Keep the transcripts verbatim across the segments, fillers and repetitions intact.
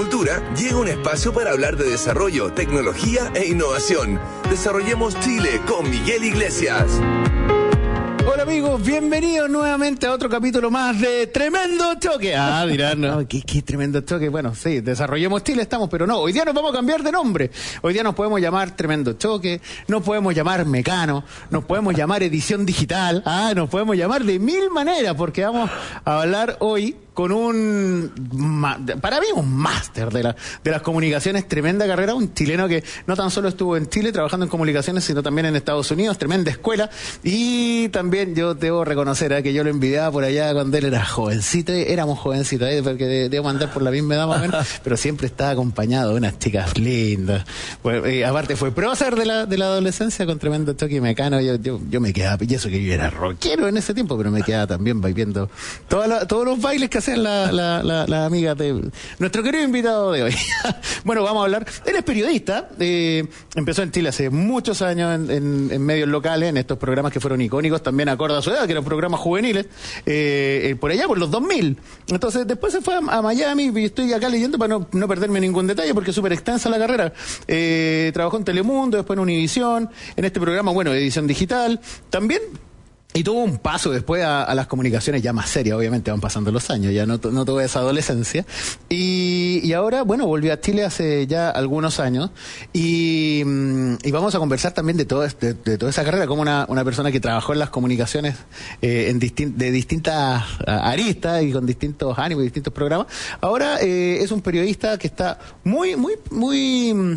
Agricultura, llega un espacio para hablar de desarrollo, tecnología e innovación. Desarrollemos Chile con Miguel Iglesias. Hola amigos, bienvenidos nuevamente a otro capítulo más de Tremendo Choque. Ah, dirán, ¿no? ¿Qué, qué tremendo choque? Bueno, sí, Desarrollemos Chile estamos, pero no, hoy día nos vamos a cambiar de nombre. Hoy día nos podemos llamar Tremendo Choque, nos podemos llamar Mecano, nos podemos llamar Edición Digital, ah, nos podemos llamar de mil maneras, porque vamos a hablar hoy con un, para mí, un máster de, la, de las comunicaciones, tremenda carrera, un chileno que no tan solo estuvo en Chile trabajando en comunicaciones, sino también en Estados Unidos, tremenda escuela, y también yo debo reconocer ¿eh? que yo lo envidiaba por allá cuando él era jovencito, éramos jovencitos, ¿eh? porque debo andar por la misma edad más o menos, pero siempre estaba acompañado de unas chicas lindas. Pues, eh, aparte fue prócer de la, de la adolescencia con Tremendo Choque y Mecano, yo, yo, yo me quedaba, y eso que yo era rockero en ese tiempo, pero me quedaba también viendo toda la, todos los bailes que hacían la, la, la, la amiga de nuestro querido invitado de hoy. Bueno, vamos a hablar. Él es periodista, eh, empezó en Chile hace muchos años en, en, en medios locales, en estos programas que fueron icónicos, también acorde a su edad, que eran programas juveniles, eh, eh, por allá, por los dos mil. Entonces, después se fue a, a Miami, y estoy acá leyendo para no, no perderme ningún detalle, porque es súper extensa la carrera. Eh, trabajó en Telemundo, después en Univisión, en este programa, bueno, de edición digital, también. Y tuvo un paso después a, a las comunicaciones ya más serias, obviamente van pasando los años, ya no, no tuve esa adolescencia. Y, y ahora, bueno, volvió a Chile hace ya algunos años y, y vamos a conversar también de, todo, de, de toda esa carrera, como una, una persona que trabajó en las comunicaciones eh, en distin, de distintas aristas y con distintos ánimos y distintos programas. Ahora eh, es un periodista que está muy, muy, muy...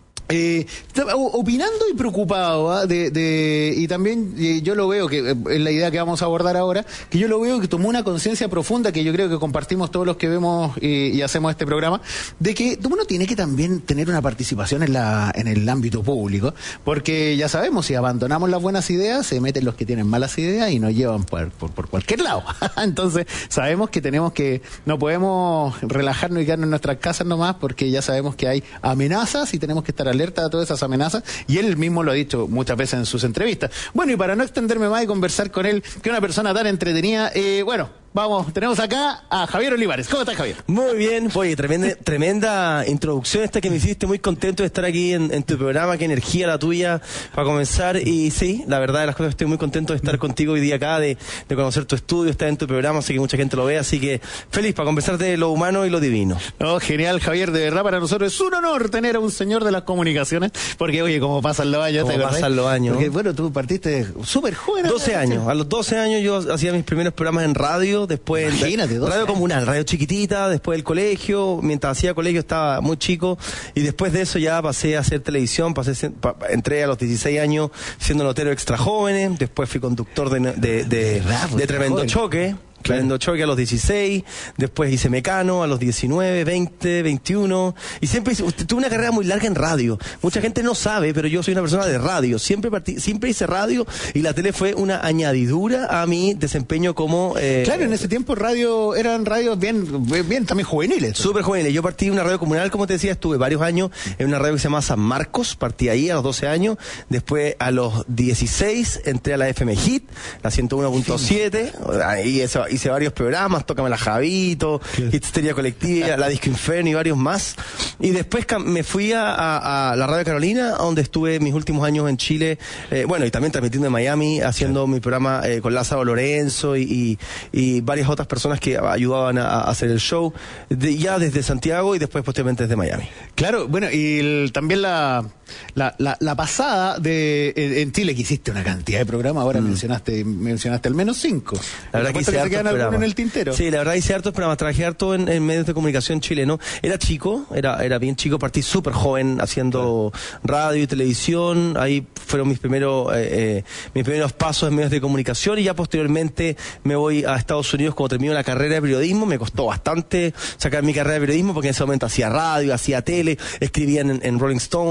Eh, opinando y preocupado ¿eh? de, de, y también eh, yo lo veo que eh, es la idea que vamos a abordar ahora, que yo lo veo que tomó una conciencia profunda que yo creo que compartimos todos los que vemos y, y hacemos este programa, de que uno tiene que también tener una participación en la en el ámbito público, porque ya sabemos, si abandonamos las buenas ideas se meten los que tienen malas ideas y nos llevan por, por, por cualquier lado. Entonces sabemos que tenemos que, no podemos relajarnos y quedarnos en nuestras casas nomás, porque ya sabemos que hay amenazas y tenemos que estar alerta a todas esas amenazas, y él mismo lo ha dicho muchas veces en sus entrevistas. Bueno, y para no extenderme más y conversar con él, que es una persona tan entretenida, eh, bueno, vamos, tenemos acá a Javier Olivares. ¿Cómo estás, Javier? Muy bien, oye, tremenda, tremenda introducción esta que me hiciste, muy contento de estar aquí en, en tu programa, qué energía la tuya para comenzar, y sí, la verdad de las cosas, estoy muy contento de estar contigo hoy día acá, de, de conocer tu estudio, estar en tu programa, sé que mucha gente lo ve, así que feliz para conversar de lo humano y lo divino. Oh, genial, Javier, de verdad para nosotros es un honor tener a un señor de las comunicaciones, porque oye, como pasan los años, como pasan los años. Porque bueno, tú partiste súper joven. doce años, a los doce años yo hacía mis primeros programas en radio, después Imagínate, radio años. Comunal, radio chiquitita, después del colegio, mientras hacía colegio estaba muy chico, y después de eso ya pasé a hacer televisión, pasé, pa, entré a los dieciséis años siendo notero extra jóvenes, después fui conductor de, de, de, de, de Tremendo Choque. Tremendo Choque a los dieciséis, después hice Mecano a los diecinueve, veinte, veintiuno, y siempre hice, tuve una carrera muy larga en radio. Mucha gente no sabe, pero yo soy una persona de radio, siempre partí, siempre hice radio, y la tele fue una añadidura a mi desempeño como... Eh, claro, en ese tiempo radio eran radios bien, bien también juveniles. Súper juveniles. Yo partí en una radio comunal, como te decía, estuve varios años en una radio que se llama San Marcos, partí ahí a los doce años, después a los dieciséis entré a la F M Hit, la ciento uno punto siete, ahí eso hice varios programas, Tócame la Javito, Histeria Colectiva, La Disco Inferno y varios más. Y después me fui a, a, a la Radio Carolina, donde estuve mis últimos años en Chile, eh, bueno, y también transmitiendo en Miami, haciendo mi programa eh, con Lázaro Lorenzo y, y, y varias otras personas que ayudaban a, a hacer el show, de, ya desde Santiago y después posteriormente desde Miami. Claro, bueno, y el, también la... La, la, la pasada de en Chile, que hiciste una cantidad de programas, ahora mm. mencionaste mencionaste al menos cinco. La verdad que hice hartos programas. En el tintero. Sí, la verdad hice hartos programas, trabajé harto en, en medios de comunicación chileno. Era chico, era era bien chico, partí súper joven haciendo claro. radio y televisión. Ahí fueron mis primeros eh, eh, mis primeros pasos en medios de comunicación, y ya posteriormente me voy a Estados Unidos cuando termino la carrera de periodismo. Me costó bastante sacar mi carrera de periodismo porque en ese momento hacía radio, hacía tele, escribía en, en Rolling Stones, escribía en otras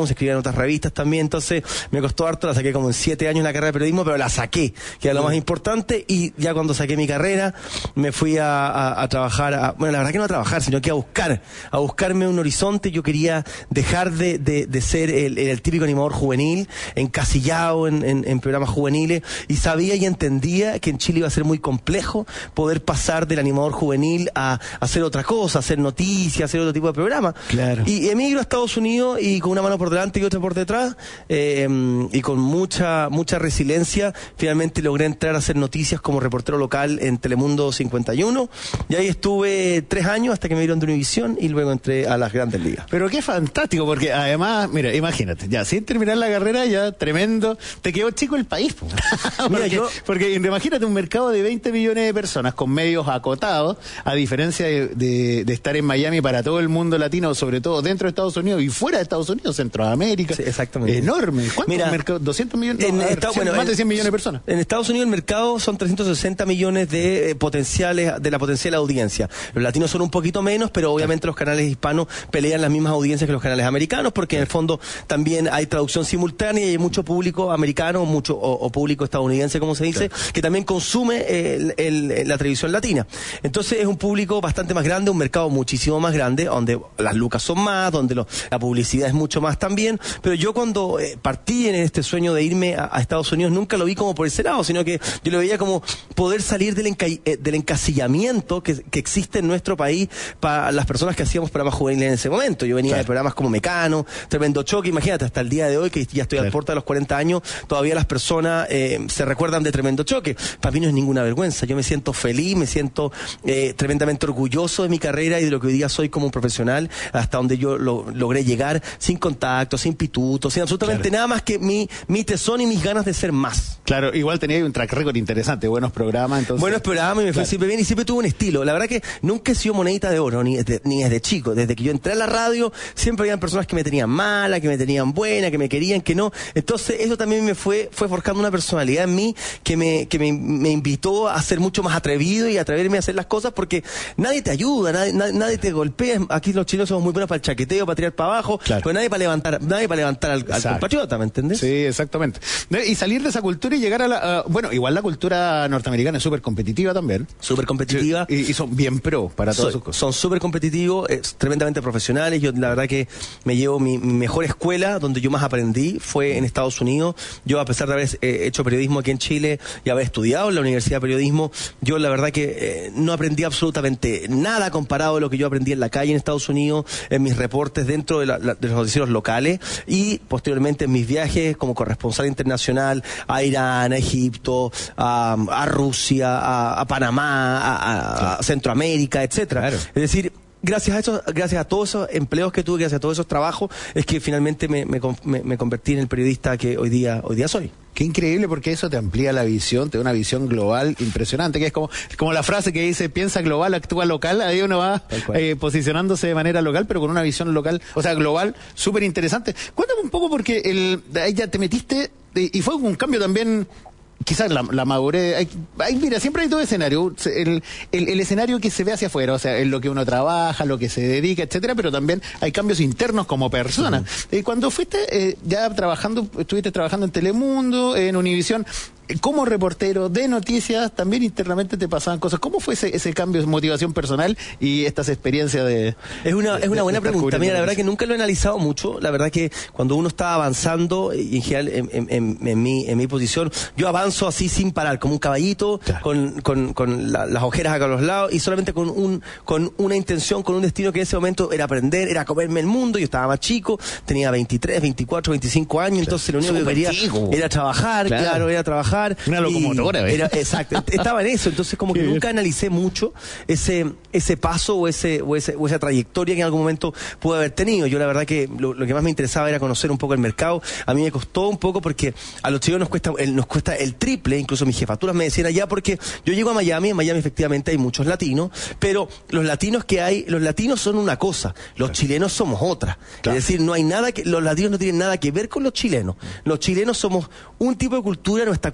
hartas revistas también, entonces me costó harto, la saqué como en siete años la carrera de periodismo, pero la saqué, que era lo más importante, y ya cuando saqué mi carrera, me fui a, a, a trabajar, a, bueno, la verdad que no a trabajar, sino que a buscar, a buscarme un horizonte. Yo quería dejar de, de, de ser el, el típico animador juvenil, encasillado en, en, en programas juveniles, y sabía y entendía que en Chile iba a ser muy complejo poder pasar del animador juvenil a, a hacer otra cosa, a hacer noticias, a hacer otro tipo de programa. Claro. Y emigro a Estados Unidos y con una mano por delante y otra por detrás, eh, y con mucha mucha resiliencia, finalmente logré entrar a hacer noticias como reportero local en Telemundo cincuenta y uno, y ahí estuve tres años hasta que me dieron de Univisión y luego entré a las grandes ligas. Pero qué fantástico, porque además, mira, imagínate, ya sin terminar la carrera, ya tremendo, te quedó chico el país. porque, Mira, yo... porque imagínate un mercado de veinte millones de personas con medios acotados, a diferencia de, de, de estar en Miami para todo el mundo latino, sobre todo dentro de Estados Unidos y fuera de Estados Unidos, Centroamérica. Sí, exactamente. Enorme. ¿Cuántos Mira, mercados? doscientos millones. En No, a ver, Estados- cien, bueno, más de en- cien millones de personas. En Estados Unidos el mercado son trescientos sesenta millones de eh, potenciales, de la potencial audiencia. Los latinos son un poquito menos, pero obviamente los canales hispanos pelean las mismas audiencias que los canales americanos, porque en el fondo también hay traducción simultánea y hay mucho público americano, mucho o, o público estadounidense, como se dice, claro, que también consume el, el, la televisión latina. Entonces es un público bastante más grande, un mercado muchísimo más grande, donde las lucas son más, donde lo, la publicidad es mucho más también. Pero yo cuando eh, partí en este sueño de irme a, a Estados Unidos, nunca lo vi como por ese lado, sino que yo lo veía como poder salir del, enca eh, del encasillamiento que, que existe en nuestro país para las personas que hacíamos programas juveniles en ese momento. Yo venía, claro, de programas como Mecano, Tremendo Choque, imagínate, hasta el día de hoy, que ya estoy, claro, al puerta de los cuarenta años, todavía las personas eh, se recuerdan de Tremendo Choque. Para mí no es ninguna vergüenza, yo me siento feliz, me siento eh, tremendamente orgulloso de mi carrera y de lo que hoy día soy como un profesional, hasta donde yo lo, logré llegar sin contacto, sin pituto, sin absolutamente, claro, nada más que mi, mi tesón y mis ganas de ser más. Claro, igual tenía un track record interesante, buenos programas, entonces... Buenos programas y me fue, claro, siempre bien y siempre tuve un estilo. La verdad que nunca he sido monedita de oro, ni desde, ni desde chico. Desde que yo entré a la radio, siempre habían personas que me tenían mala, que me tenían buena, que me querían, que no. Entonces eso también me fue, fue forjando una personalidad en mí que me, que me, me invitó a ser mucho más atrevido y a atreverme a hacer las cosas, porque nadie te ayuda, nadie, nadie, nadie te golpea. Aquí los chilenos somos muy buenos para el chaqueteo, para tirar para abajo, claro, pero nadie para levantar, nadie para levantar al, al compatriota, ¿me entendés? Sí, exactamente. Y salir de esa cultura y llegar a la... Uh, bueno, igual la cultura norteamericana es súper competitiva también. Súper competitiva. Y, y son bien pro para todas sus cosas. Son súper competitivos, es, tremendamente profesionales. Yo la verdad que me llevo mi, mi mejor escuela, donde yo más aprendí, fue en Estados Unidos. Yo, a pesar de haber eh, hecho periodismo aquí en Chile y haber estudiado en la Universidad de Periodismo, yo la verdad que eh, no aprendí absolutamente nada comparado a lo que yo aprendí en la calle en Estados Unidos, en mis reportes dentro de, la, la, de los noticieros locales y posteriormente en mis viajes como corresponsal internacional a Irán, a Egipto, a, a Rusia, a, a Panamá, a, a, claro, a Centroamérica, etcétera. Claro. Es decir, gracias a eso, gracias a todos esos empleos que tuve, gracias a todos esos trabajos, es que finalmente me, me, me, me convertí en el periodista que hoy día, hoy día soy. Qué increíble, porque eso te amplía la visión, te da una visión global impresionante, que es como, como la frase que dice, piensa global, actúa local. Ahí uno va eh, posicionándose de manera local, pero con una visión local, o sea, global, súper interesante. Cuéntame un poco, porque el, ahí ya te metiste, y fue un cambio también... Quizás la, la madurez, hay, hay, mira, siempre hay todo escenario, el, el, el escenario que se ve hacia afuera, o sea, en lo que uno trabaja, lo que se dedica, etcétera, pero también hay cambios internos como persona. Uh-huh. Y cuando fuiste eh, ya trabajando, estuviste trabajando en Telemundo, en Univisión, como reportero de noticias, también internamente te pasaban cosas. ¿Cómo fue ese, ese cambio de motivación personal y estas experiencias de... Es una, de, es una buena pregunta. Mira, la verdad noticias? que nunca lo he analizado mucho. La verdad que cuando uno está avanzando, y en general en, en, en, en, mi, en mi posición, yo avanzo así sin parar, como un caballito, claro, con, con, con la, las ojeras acá a los lados y solamente con, un, con una intención, con un destino que en ese momento era aprender, era comerme el mundo. Yo estaba más chico, tenía veintitrés, veinticuatro, veinticinco años, claro, entonces lo único que quería chico. era trabajar, claro, claro era trabajar. Una locomotora, era, exacto, estaba en eso, entonces como que nunca analicé mucho ese ese paso o ese o ese o esa trayectoria que en algún momento pude haber tenido. Yo la verdad que lo, lo que más me interesaba era conocer un poco el mercado. A mí me costó un poco porque a los chicos nos cuesta el, nos cuesta el triple, incluso mis jefaturas me decían allá, porque yo llego a Miami, en Miami efectivamente hay muchos latinos, pero los latinos que hay, los latinos son una cosa, los claro, chilenos somos otra. Claro. Es decir, no hay nada que, los latinos no tienen nada que ver con los chilenos. Los chilenos somos un tipo de cultura, nuestra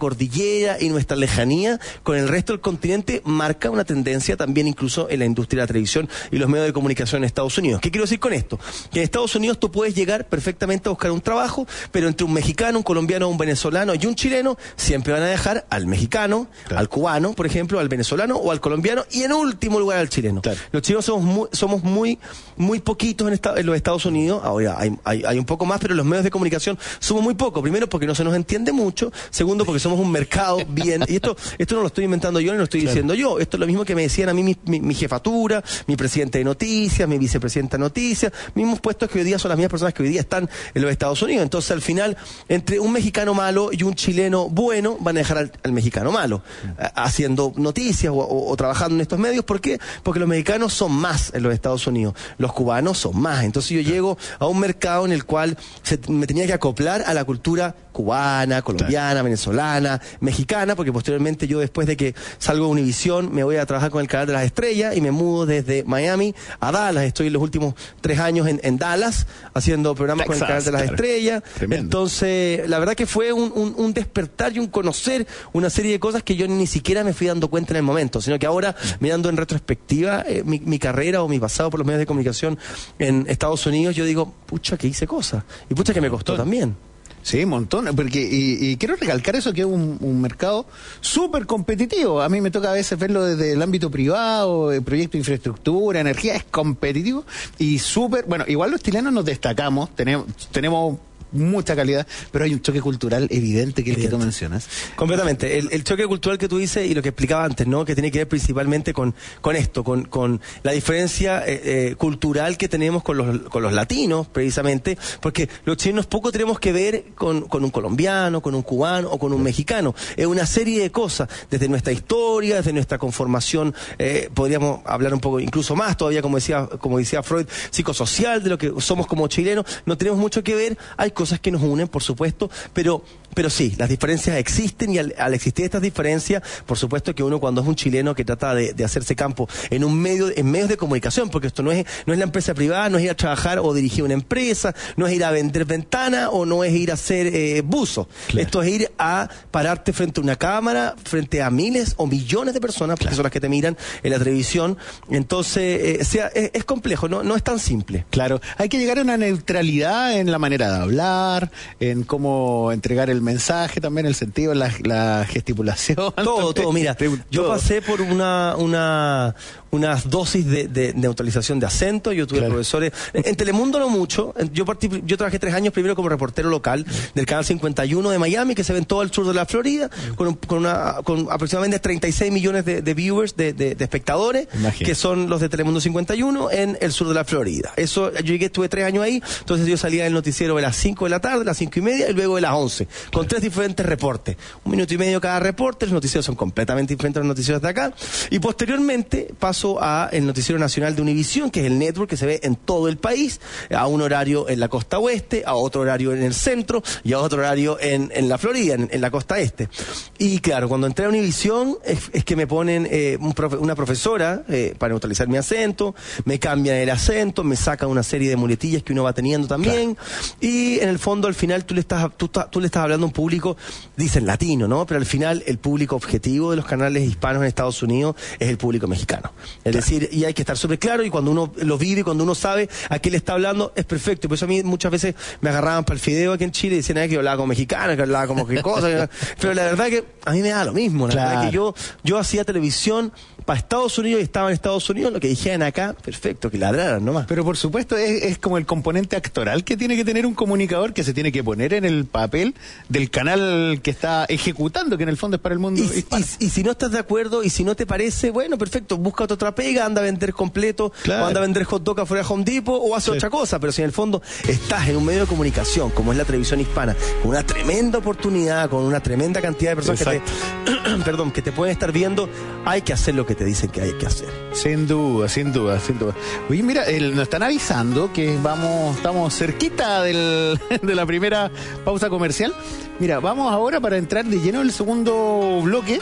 cordillera y nuestra lejanía con el resto del continente marca una tendencia también incluso en la industria de la televisión y los medios de comunicación en Estados Unidos. ¿Qué quiero decir con esto? Que en Estados Unidos tú puedes llegar perfectamente a buscar un trabajo, pero entre un mexicano, un colombiano, un venezolano y un chileno, siempre van a dejar al mexicano, claro, al cubano, por ejemplo, al venezolano o al colombiano y en último lugar al chileno. Claro. Los chilenos somos muy, somos muy, muy poquitos en, esta, en los Estados Unidos. Ahora hay, hay, hay un poco más, pero los medios de comunicación somos muy pocos. Primero porque no se nos entiende mucho. Segundo porque somos un mercado bien. Y esto, esto no lo estoy inventando yo ni lo estoy claro. diciendo yo. Esto es lo mismo que me decían a mí mi, mi, mi jefatura, mi presidente de noticias, mi vicepresidenta de noticias, mismos puestos que hoy día son las mismas personas que hoy día están en los Estados Unidos. Entonces al final, entre un mexicano malo y un chileno bueno, van a dejar al, al mexicano malo, a, haciendo noticias o, o, o trabajando en estos medios. ¿Por qué? Porque los mexicanos son más en los Estados Unidos, los cubanos son más. Entonces yo llego a un mercado en el cual se, me tenía que acoplar a la cultura cubana, colombiana, claro, venezolana, mexicana, porque posteriormente yo después de que salgo de Univisión me voy a trabajar con el canal de las estrellas y me mudo desde Miami a Dallas. Estoy en los últimos tres años en, en Dallas haciendo programas Texas, con el canal de las claro. estrellas. Tremendo. Entonces la verdad que fue un, un, un despertar y un conocer una serie de cosas que yo ni siquiera me fui dando cuenta en el momento, sino que ahora mirando en retrospectiva eh, mi, mi carrera o mi pasado por los medios de comunicación en Estados Unidos, yo digo, pucha que hice cosas y pucha que me costó también. Sí, un montón, porque y, y quiero recalcar eso, que es un, un mercado súper competitivo. A mí me toca a veces verlo desde el ámbito privado, el proyecto de infraestructura, energía, es competitivo y súper, bueno, igual los chilenos nos destacamos, tenemos, tenemos mucha calidad, pero hay un choque cultural evidente que es el que tú mencionas. Completamente. El, el choque cultural que tú dices y lo que explicaba antes, ¿no? Que tiene que ver principalmente con, con esto, con, con la diferencia eh, eh, cultural que tenemos con los, con los latinos, precisamente, porque los chilenos poco tenemos que ver con, con un colombiano, con un cubano o con un mexicano. Es una serie de cosas, desde nuestra historia, desde nuestra conformación, eh, podríamos hablar un poco, incluso más todavía, como decía, como decía Freud, psicosocial, de lo que somos como chilenos, no tenemos mucho que ver. Hay cosas que nos unen, por supuesto, pero pero sí, las diferencias existen y al, al existir estas diferencias, por supuesto que uno cuando es un chileno que trata de, de hacerse campo en un medio, en medios de comunicación, porque esto no es, no es la empresa privada, no es ir a trabajar o dirigir una empresa, no es ir a vender ventana o no es ir a hacer eh, buzo. Claro. Esto es ir a pararte frente a una cámara, frente a miles o millones de personas, porque claro. son las que te miran en la televisión. Entonces, eh, sea, es, es complejo, no, no es tan simple. Claro, hay que llegar a una neutralidad en la manera de hablar, en cómo entregar el mensaje también, el sentido, la, la gesticulación. Todo, todo, mira, yo todo. pasé por una, una, unas dosis de, de neutralización de acento, yo tuve claro. profesores, en Telemundo no mucho, yo partí, yo trabajé tres años primero como reportero local del canal cincuenta y uno de Miami, que se ve en todo el sur de la Florida, con, con, una, con aproximadamente treinta y seis millones de, de viewers, de, de, de espectadores, Imagínate. que son los de Telemundo cincuenta y uno en el sur de la Florida. Eso, yo llegué, estuve tres años ahí, entonces yo salía del noticiero de las cinco de la tarde, las cinco y media, y luego de las once, con claro. tres diferentes reportes. Un minuto y medio cada reporte, los noticieros son completamente diferentes a los noticieros de acá, y posteriormente paso a el noticiero nacional de Univisión, que es el network que se ve en todo el país, a un horario en la costa oeste, a otro horario en el centro, y a otro horario en, en la Florida, en, en la costa este. Y claro, cuando entré a Univisión, es, es que me ponen eh, un profe, una profesora eh, para neutralizar mi acento, me cambian el acento, me sacan una serie de muletillas que uno va teniendo también, claro. y en el fondo al final tú le estás, tú, tú le estás hablando a un público, dicen latino, ¿no? Pero al final el público objetivo de los canales hispanos en Estados Unidos es el público mexicano. Es claro. decir, y hay que estar súper claro, y cuando uno lo vive, cuando uno sabe a qué le está hablando, es perfecto. Por eso a mí muchas veces me agarraban para el fideo aquí en Chile y decían, ah, que yo hablaba como mexicano, que hablaba como qué cosa. Pero la verdad que a mí me da lo mismo. La claro. verdad que yo, yo hacía televisión para Estados Unidos y estaba en Estados Unidos, lo que dijeran acá, perfecto, que ladraran nomás. Pero por supuesto es, es como el componente actoral que tiene que tener un comunicador, que se tiene que poner en el papel del canal que está ejecutando, que en el fondo es para el mundo y, hispano. Y, y si no estás de acuerdo y si no te parece, bueno, perfecto, busca otra pega, anda a vender completo, claro. o anda a vender hot dog afuera de Home Depot, o hace sí. otra cosa, pero si en el fondo estás en un medio de comunicación como es la televisión hispana, con una tremenda oportunidad, con una tremenda cantidad de personas Exacto. que te, perdón, que te pueden estar viendo, hay que hacer lo que te dicen que hay que hacer. Sin duda, sin duda, sin duda. Oye, mira, el, nos están avisando que vamos, estamos cerquita del, de la primera pausa comercial. Mira, vamos ahora para entrar de lleno en el segundo bloque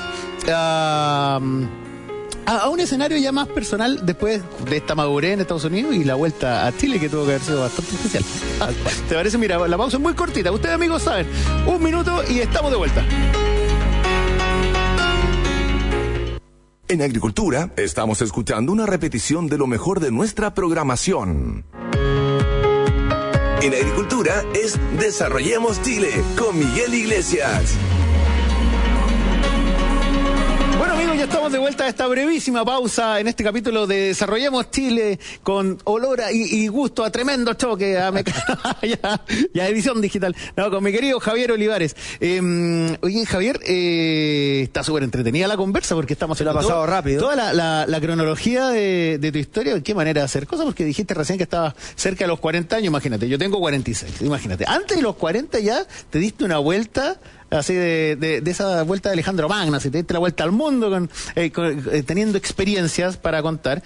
a, a, a un escenario ya más personal después de esta madurez en Estados Unidos y la vuelta a Chile, que tuvo que haber sido bastante especial. ¿Te parece? Mira, la pausa es muy cortita. Ustedes, amigos, saben, un minuto y estamos de vuelta. En Agricultura, estamos escuchando una repetición de lo mejor de nuestra programación. En Agricultura es Desarrollemos Chile con Miguel Iglesias. Bueno, amigos, ya estamos de vuelta a esta brevísima pausa en este capítulo de Desarrollemos Chile con olor a, y, y gusto a tremendo choque, a meca... ya, ya edición digital. No, con mi querido Javier Olivares. Eh, oye, Javier, eh, está súper entretenida la conversa porque estamos... Se lo ha pasado todo, rápido. Toda la, la, la cronología de, de tu historia, qué manera de hacer cosas, porque dijiste recién que estabas cerca de los cuarenta años, imagínate, yo tengo cuarenta y seis, imagínate. Antes de los cuarenta ya te diste una vuelta... así de, de, de esa vuelta de Alejandro Magno, así te diste la vuelta al mundo con, eh, con, eh, teniendo experiencias para contar.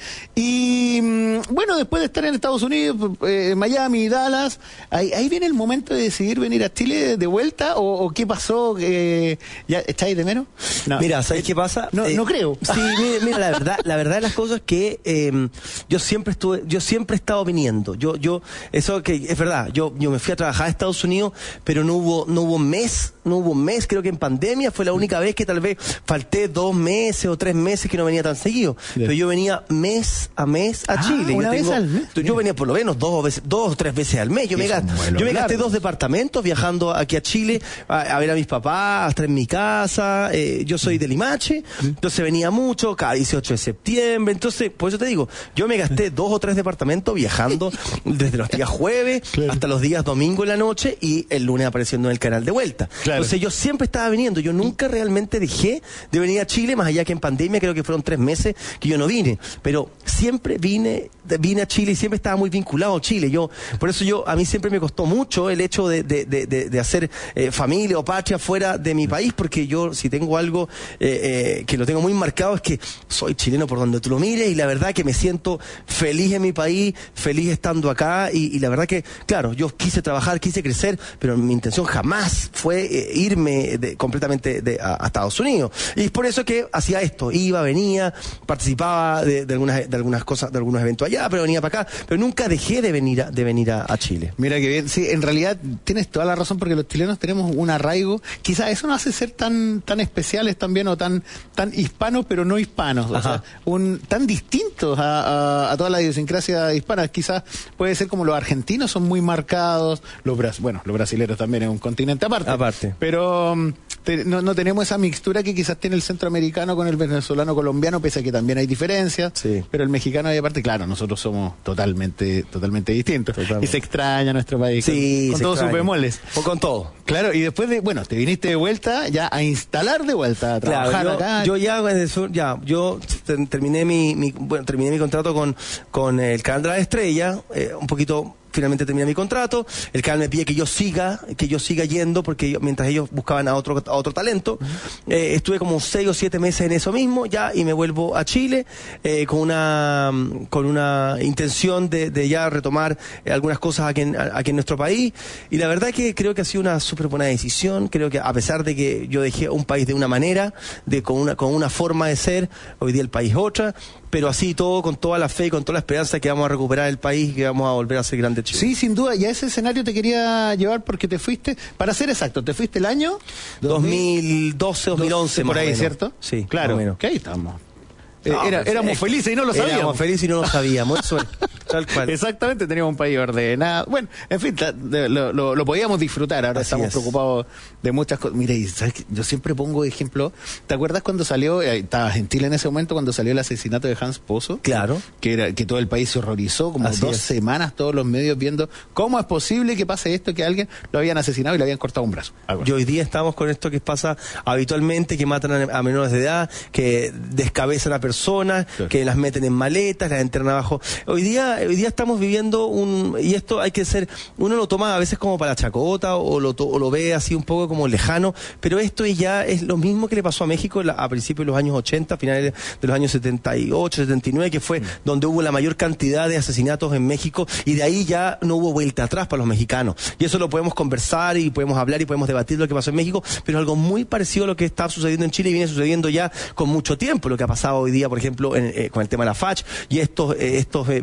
Y mm, bueno, después de estar en Estados Unidos, eh, Miami, Dallas, ahí, ahí viene el momento de decidir venir a Chile de vuelta, o, o qué pasó, eh, ¿ya echáis de menos? No. Mira, ¿sabes qué pasa? No, eh, no creo. Sí, mira, mira, la verdad, la verdad de las cosas es que eh, yo siempre estuve, yo siempre he estado viniendo. Yo, yo, eso que es verdad, yo, yo me fui a trabajar a Estados Unidos, pero no hubo, no hubo mes, no hubo mes, creo que en pandemia fue la única vez que tal vez falté dos meses o tres meses que no venía tan seguido. Sí. Pero yo venía mes a mes a ah, Chile. Una yo, vez tengo, al mes. yo venía por lo menos dos veces, dos o tres veces al mes. Yo, me, gast, yo me gasté dos departamentos viajando aquí a Chile a, a ver a mis papás, a estar en mi casa. Eh, yo soy de Limache, entonces venía mucho, cada dieciocho de septiembre. Entonces, por eso te digo, yo me gasté dos o tres departamentos viajando desde los días jueves claro. hasta los días domingo en la noche y el lunes apareciendo en el canal de vuelta. Claro. Entonces yo siempre estaba viniendo, yo nunca realmente dejé de venir a Chile, más allá que en pandemia creo que fueron tres meses que yo no vine, pero siempre vine, vine a Chile y siempre estaba muy vinculado a Chile. Yo, por eso yo, a mí siempre me costó mucho el hecho de, de, de, de, de hacer eh, familia o patria fuera de mi país, porque yo si tengo algo eh, eh, que lo tengo muy marcado es que soy chileno por donde tú lo mires, y la verdad que me siento feliz en mi país, feliz estando acá, y, y la verdad que, claro, yo quise trabajar, quise crecer, pero mi intención jamás fue eh, irme de, completamente de, a, a Estados Unidos. Y es por eso que hacía esto, iba, venía, participaba de, de algunas de algunas cosas, de algunos eventos allá, pero venía para acá, pero nunca dejé de venir a, de venir a, a Chile. Mira que bien, sí, en realidad tienes toda la razón, porque los chilenos tenemos un arraigo, quizás eso nos hace ser tan tan especiales también, o tan tan hispanos pero no hispanos, o sea, un, tan distintos a, a, a toda la idiosincrasia hispana. Quizás puede ser como los argentinos son muy marcados, los bra bueno, los brasileños también es un continente aparte, aparte. pero te, no, no tenemos esa mixtura que quizás tiene el centroamericano con el venezolano colombiano, pese a que también hay diferencias, sí. pero el mexicano y aparte, claro, nosotros somos totalmente totalmente distintos. Totalmente. Y se extraña nuestro país, sí, con, con todos sus bemoles. O con todo. Claro, y después de, bueno, te viniste de vuelta ya a instalar de vuelta, a trabajar claro, yo, acá. Yo ya desde el sur, ya, yo terminé mi, mi bueno, terminé mi contrato con, con el canal de la estrella, eh, un poquito. Finalmente termina mi contrato, el canal me pide que yo siga, que yo siga yendo, porque yo, mientras ellos buscaban a otro a otro talento, uh-huh. eh, estuve como seis o siete meses en eso mismo, ya, y me vuelvo a Chile, eh, con una con una intención de, de ya retomar eh, algunas cosas aquí en, aquí en nuestro país, y la verdad que creo que ha sido una súper buena decisión. Creo que a pesar de que yo dejé un país de una manera, de con una con una forma de ser, hoy día el país otra, pero así todo, con toda la fe y con toda la esperanza que vamos a recuperar el país y que vamos a volver a ser grandes Chile. Sí, sin duda, y a ese escenario te quería llevar porque te fuiste, para ser exacto, te fuiste el año dos mil doce, dos mil once, por más ahí, menos. ¿Cierto? Sí, claro. Más o menos. ¿Qué ahí estamos? Eh, no, era, pues, éramos eh, felices y no lo sabíamos. Éramos felices y no lo sabíamos, eso es, tal cual. Exactamente, teníamos un país ordenado. Bueno, en fin, lo, lo, lo podíamos disfrutar. Ahora Así estamos es. preocupados de muchas cosas. Mira, y ¿sabes qué? Yo siempre pongo ejemplo. ¿Te acuerdas cuando salió, eh, estabas en Chile en ese momento, cuando salió el asesinato de Hans Pozo? Claro. Que era que todo el país se horrorizó, como Así dos es. semanas, todos los medios viendo cómo es posible que pase esto, que alguien lo habían asesinado y le habían cortado un brazo. Y hoy día estamos con esto que pasa habitualmente, que matan a, a menores de edad, que descabezan a personas, sí. que las meten en maletas, las enterran abajo. Hoy día, hoy día estamos viviendo un, y esto hay que ser, uno lo toma a veces como para la chacota, o lo, o lo ve así un poco como lejano, pero esto ya es lo mismo que le pasó a México la, a principios de los años ochenta, finales de los años setenta y ocho, setenta y nueve, que fue mm. donde hubo la mayor cantidad de asesinatos en México, y de ahí ya no hubo vuelta atrás para los mexicanos. Y eso lo podemos conversar y podemos hablar y podemos debatir lo que pasó en México, pero algo muy parecido a lo que está sucediendo en Chile y viene sucediendo ya con mucho tiempo, lo que ha pasado hoy día, por ejemplo, en, eh, con el tema de la F A C H y estos, eh, estos eh, militares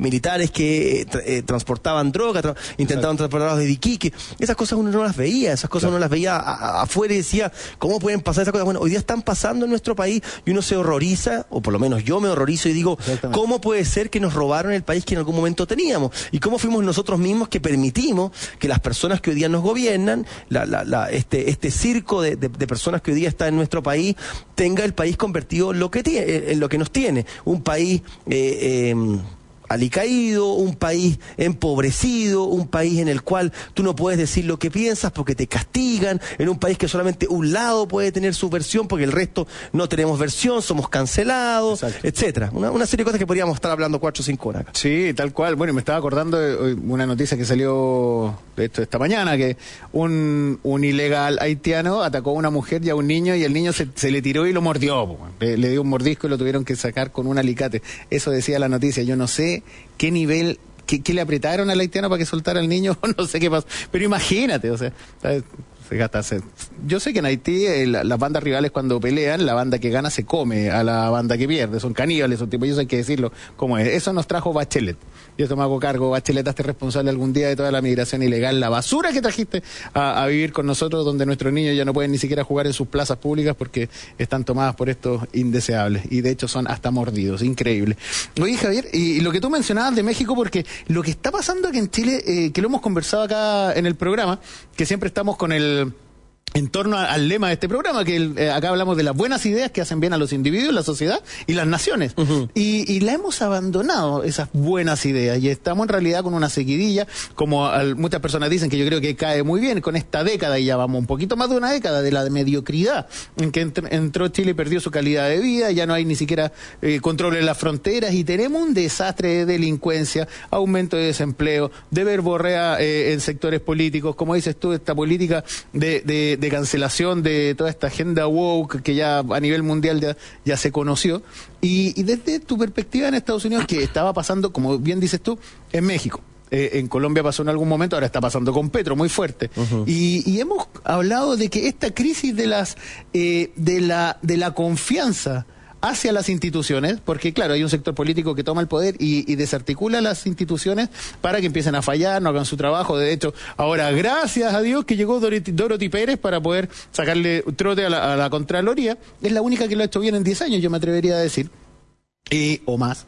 militares que tra eh, transportaban droga, tra intentaban transportarlos desde Iquique. Esas cosas uno no las veía, esas cosas claro. uno las veía a, a, afuera y decía, ¿cómo pueden pasar esas cosas? Bueno, hoy día están pasando en nuestro país y uno se horroriza, o por lo menos yo me horrorizo y digo, ¿cómo puede ser que nos robaron el país que en algún momento teníamos? Y cómo fuimos nosotros mismos que permitimos que las personas que hoy día nos gobiernan, la, la, la, este, este circo de, de, de personas que hoy día está en nuestro país, tenga el país convertido en lo que, tiene, en lo que nos tiene. Un país eh, eh, alicaído, un país empobrecido, un país en el cual tú no puedes decir lo que piensas porque te castigan, en un país que solamente un lado puede tener su versión porque el resto no tenemos versión, somos cancelados, Exacto. etcétera. Una, una serie de cosas que podríamos estar hablando cuatro o cinco horas acá. Sí, tal cual. Bueno, me estaba acordando de una noticia que salió de esto esta mañana, que un, un ilegal haitiano atacó a una mujer y a un niño y el niño se, se le tiró y lo mordió. Le, le dio un mordisco y lo tuvieron que sacar con un alicate. Eso decía la noticia. Yo no sé qué nivel, qué, qué le apretaron al haitiano para que soltara al niño, no sé qué pasó, pero imagínate, o sea, ¿sabes? Yo sé que en Haití eh, la, las bandas rivales cuando pelean, la banda que gana se come a la banda que pierde, son caníbales, son tipos, eso hay que decirlo como es. Eso nos trajo Bachelet. Yo te me hago cargo, Bachelet, hazte responsable algún día de toda la migración ilegal, la basura que trajiste a, a vivir con nosotros, donde nuestros niños ya no pueden ni siquiera jugar en sus plazas públicas porque están tomadas por estos indeseables y de hecho son hasta mordidos, increíble. Oye, Javier, y, y lo que tú mencionabas de México, porque lo que está pasando aquí en Chile, eh, que lo hemos conversado acá en el programa, que siempre estamos con el en torno a, al lema de este programa, que el, eh, acá hablamos de las buenas ideas que hacen bien a los individuos, la sociedad y las naciones. Uh-huh. y, y la hemos abandonado, esas buenas ideas, y estamos en realidad con una seguidilla, como al, muchas personas dicen, que yo creo que cae muy bien con esta década, y ya vamos un poquito más de una década, de la mediocridad en que entr entró Chile y perdió su calidad de vida, ya no hay ni siquiera eh, control en las fronteras, y tenemos un desastre de delincuencia, aumento de desempleo, de verborrea eh, en sectores políticos, como dices tú, esta política de, de, de cancelación de toda esta agenda woke que ya a nivel mundial ya, ya se conoció, y, y desde tu perspectiva en Estados Unidos, que estaba pasando, como bien dices tú, en México. Eh, en Colombia pasó en algún momento, ahora está pasando con Petro, muy fuerte. Uh-huh. y, y hemos hablado de que esta crisis de las eh, de la de la confianza hacia las instituciones, porque claro, hay un sector político que toma el poder y, y desarticula las instituciones para que empiecen a fallar, no hagan su trabajo. De hecho, ahora, gracias a Dios que llegó Dorothy, Dorothy Pérez para poder sacarle trote a la, a la Contraloría. Es la única que lo ha hecho bien en diez años, yo me atrevería a decir, y, o más.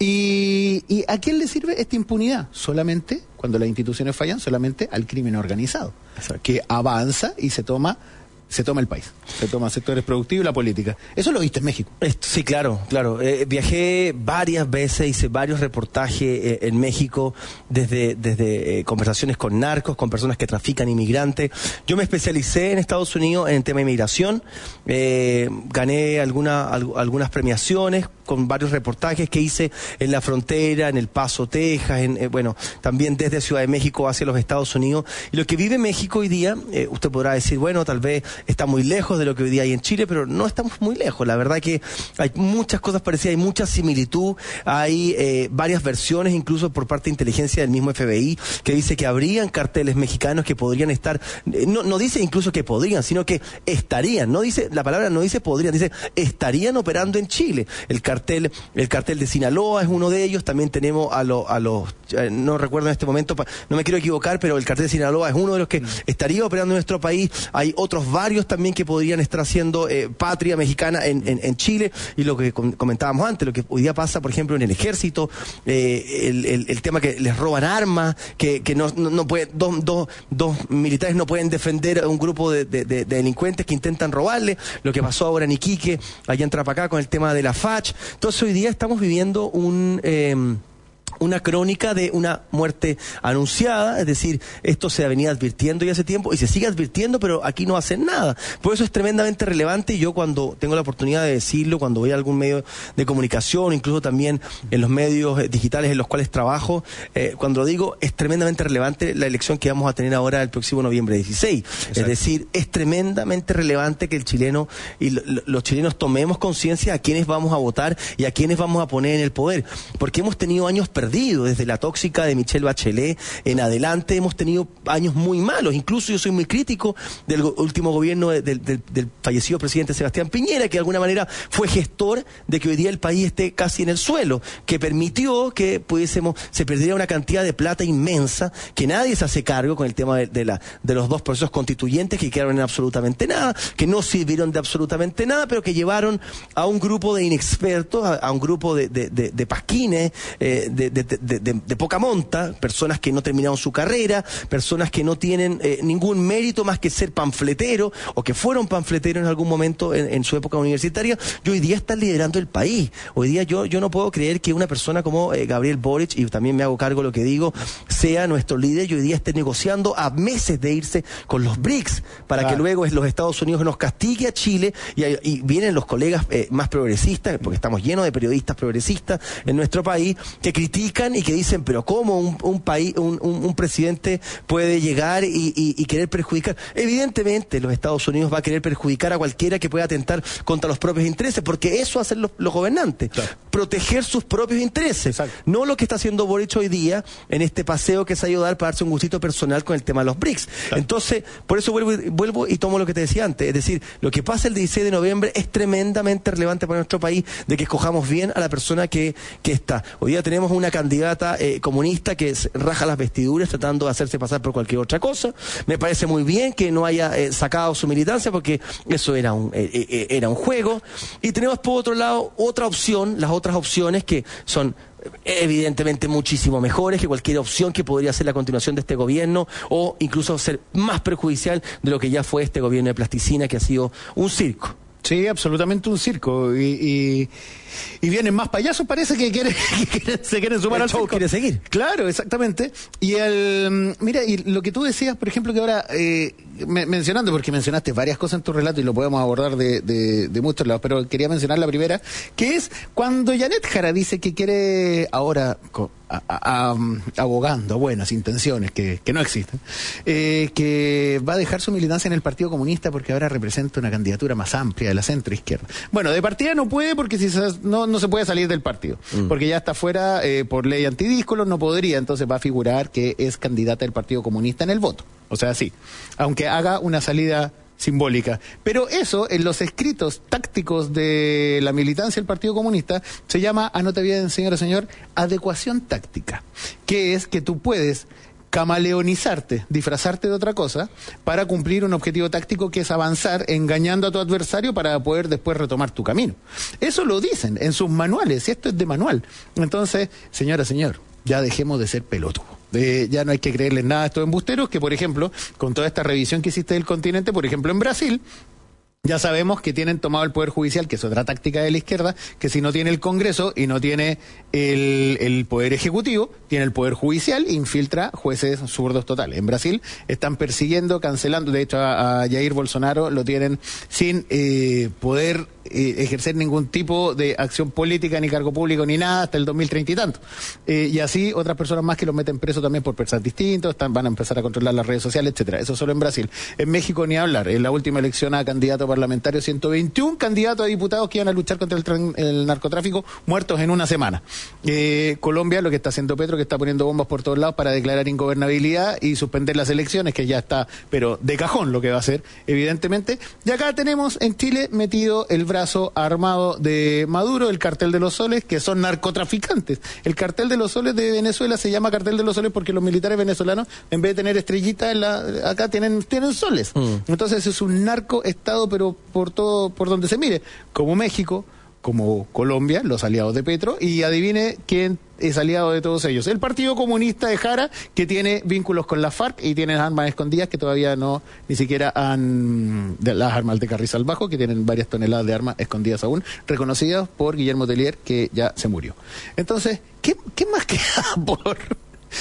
Y, ¿Y a quién le sirve esta impunidad? Solamente, cuando las instituciones fallan, solamente al crimen organizado, Exacto. que avanza y se toma se toma el país, se toma sectores productivos y la política. Eso lo viste en México. Sí, claro, claro. Eh, viajé varias veces, hice varios reportajes eh, en México, desde, desde eh, conversaciones con narcos, con personas que trafican inmigrantes. Yo me especialicé en Estados Unidos en el tema de inmigración, eh, gané alguna, al, algunas premiaciones con varios reportajes que hice en la frontera, en El Paso, Texas, en, eh, bueno, también desde Ciudad de México hacia los Estados Unidos. Y lo que vive México hoy día, eh, usted podrá decir, bueno, tal vez está muy lejos de lo que hoy día hay en Chile, pero no estamos muy lejos. La verdad que hay muchas cosas parecidas, hay mucha similitud, hay eh, varias versiones, incluso por parte de inteligencia del mismo F B I, que dice que habrían carteles mexicanos que podrían estar, eh, no, no dice incluso que podrían, sino que estarían, no dice, la palabra no dice podrían, dice estarían operando en Chile. El cartel, el cartel de Sinaloa es uno de ellos, también tenemos a los, a los eh, no recuerdo en este momento, no me quiero equivocar, pero el cartel de Sinaloa es uno de los que estaría operando en nuestro país. Hay otros varios también que podrían estar haciendo eh, patria mexicana en, en, en Chile, y lo que comentábamos antes, lo que hoy día pasa, por ejemplo, en el ejército, eh, el, el, el tema que les roban armas, que, que no, no, no pueden, dos, dos, dos militares no pueden defender a un grupo de, de, de, de delincuentes que intentan robarle, lo que pasó ahora en Iquique, allá en Trapacá, con el tema de la F A C H. Entonces hoy día estamos viviendo un... Eh, una crónica de una muerte anunciada, es decir, esto se venía advirtiendo ya hace tiempo y se sigue advirtiendo, pero aquí no hacen nada. Por eso es tremendamente relevante, y yo cuando tengo la oportunidad de decirlo, cuando voy a algún medio de comunicación, incluso también en los medios digitales en los cuales trabajo, eh, cuando lo digo, es tremendamente relevante la elección que vamos a tener ahora el próximo noviembre dieciséis. Exacto. Es decir, es tremendamente relevante que el chileno y lo, lo, los chilenos tomemos conciencia a quiénes vamos a votar y a quiénes vamos a poner en el poder, porque hemos tenido años perdidos perdido. Desde la tóxica de Michelle Bachelet en adelante hemos tenido años muy malos. Incluso yo soy muy crítico del go- último gobierno de, de, de, del fallecido presidente Sebastián Piñera, que de alguna manera fue gestor de que hoy día el país esté casi en el suelo, que permitió que pudiésemos, se perdiera una cantidad de plata inmensa, que nadie se hace cargo con el tema de, de, la, de los dos procesos constituyentes que quedaron en absolutamente nada, que no sirvieron de absolutamente nada, pero que llevaron a un grupo de inexpertos, a, a un grupo de, de, de, de pasquines, eh, de, de, de, de, de poca monta, personas que no terminaron su carrera, personas que no tienen eh, ningún mérito más que ser panfletero, o que fueron panfleteros en algún momento en, en su época universitaria, y hoy día están liderando el país. Hoy día yo, yo no puedo creer que una persona como eh, Gabriel Boric, y también me hago cargo de lo que digo, sea nuestro líder y hoy día esté negociando a meses de irse con los B R I C S, para claro. que luego los Estados Unidos nos castigue a Chile, y, y vienen los colegas eh, más progresistas, porque estamos llenos de periodistas progresistas en nuestro país, que critican y que dicen, pero ¿cómo un, un país, un, un, un presidente puede llegar y, y, y querer perjudicar? Evidentemente los Estados Unidos va a querer perjudicar a cualquiera que pueda atentar contra los propios intereses, porque eso hacen los, los gobernantes, claro. proteger sus propios intereses. Exacto. No lo que está haciendo Boric hoy día en este paseo que se ha ido a dar para darse un gustito personal con el tema de los B R I C S. Claro. Entonces, por eso vuelvo, vuelvo y tomo lo que te decía antes, es decir, lo que pasa el dieciséis de noviembre es tremendamente relevante para nuestro país, de que escojamos bien a la persona que, que está. Hoy día tenemos una candidata eh, comunista que raja las vestiduras tratando de hacerse pasar por cualquier otra cosa. Me parece muy bien que no haya eh, sacado su militancia, porque eso era un, eh, eh, era un juego. Y tenemos por otro lado otra opción, las otras opciones que son evidentemente muchísimo mejores que cualquier opción que podría ser la continuación de este gobierno, o incluso ser más perjudicial de lo que ya fue este gobierno de plasticina, que ha sido un circo. Sí, absolutamente un circo. Y, y, y vienen más payasos, parece que quieren, que quieren, se quieren sumar el al show circo. Quiere seguir. Claro, exactamente. Y el, mira, y lo que tú decías, por ejemplo, que ahora, eh, me, mencionando, porque mencionaste varias cosas en tu relato y lo podemos abordar de, de, de muchos lados, pero quería mencionar la primera, que es cuando Janet Jara dice que quiere ahora... A, a, a, abogando a buenas intenciones que, que no existen, eh, que va a dejar su militancia en el Partido Comunista porque ahora representa una candidatura más amplia de la centroizquierda. Bueno, de partida no puede, porque si se, no, no se puede salir del partido, mm. porque ya está fuera eh, por ley antidíscolos, no podría, entonces va a figurar que es candidata del Partido Comunista en el voto. O sea, sí, aunque haga una salida simbólica. Pero eso, en los escritos tácticos de la militancia del Partido Comunista, se llama, anote bien, señora, señor, adecuación táctica, que es que tú puedes camaleonizarte, disfrazarte de otra cosa, para cumplir un objetivo táctico, que es avanzar engañando a tu adversario para poder después retomar tu camino. Eso lo dicen en sus manuales, y esto es de manual. Entonces, señora, señor, ya dejemos de ser pelotudos. Eh, ya no hay que creerles nada a estos embusteros, que por ejemplo, con toda esta revisión que hiciste del continente, por ejemplo en Brasil, ya sabemos que tienen tomado el Poder Judicial, que es otra táctica de la izquierda, que si no tiene el Congreso y no tiene el, el Poder Ejecutivo, tiene el Poder Judicial, infiltra jueces zurdos totales. En Brasil están persiguiendo, cancelando, de hecho a, a Jair Bolsonaro lo tienen sin eh, poder eh, ejercer ningún tipo de acción política, ni cargo público, ni nada, hasta el dos mil treinta y tanto. Eh, y así otras personas más que los meten preso también por pensar distintos, están, van a empezar a controlar las redes sociales, etcétera. Eso solo en Brasil. En México ni hablar. En la última elección a candidato parlamentario, ciento veintiún candidatos a diputados que iban a luchar contra el, el narcotráfico, muertos en una semana. Eh, Colombia, lo que está haciendo Petro, que está poniendo bombas por todos lados para declarar ingobernabilidad y suspender las elecciones, que ya está, pero de cajón lo que va a hacer, evidentemente. Y acá tenemos en Chile metido el brazo armado de Maduro, el cartel de los soles, que son narcotraficantes. El cartel de los soles de Venezuela se llama cartel de los soles porque los militares venezolanos, en vez de tener estrellitas en la, acá tienen, tienen soles. Mm. Entonces es un narcoestado, pero por todo, por donde se mire, como México, como Colombia, los aliados de Petro, y adivine quién es aliado de todos ellos. El Partido Comunista de Jara, que tiene vínculos con la FARC y tienen armas escondidas que todavía no, ni siquiera han, de las armas de Carrizal Bajo, que tienen varias toneladas de armas escondidas aún, reconocidas por Guillermo Tellier, que ya se murió. Entonces, ¿qué, qué más queda por... ¿Qué más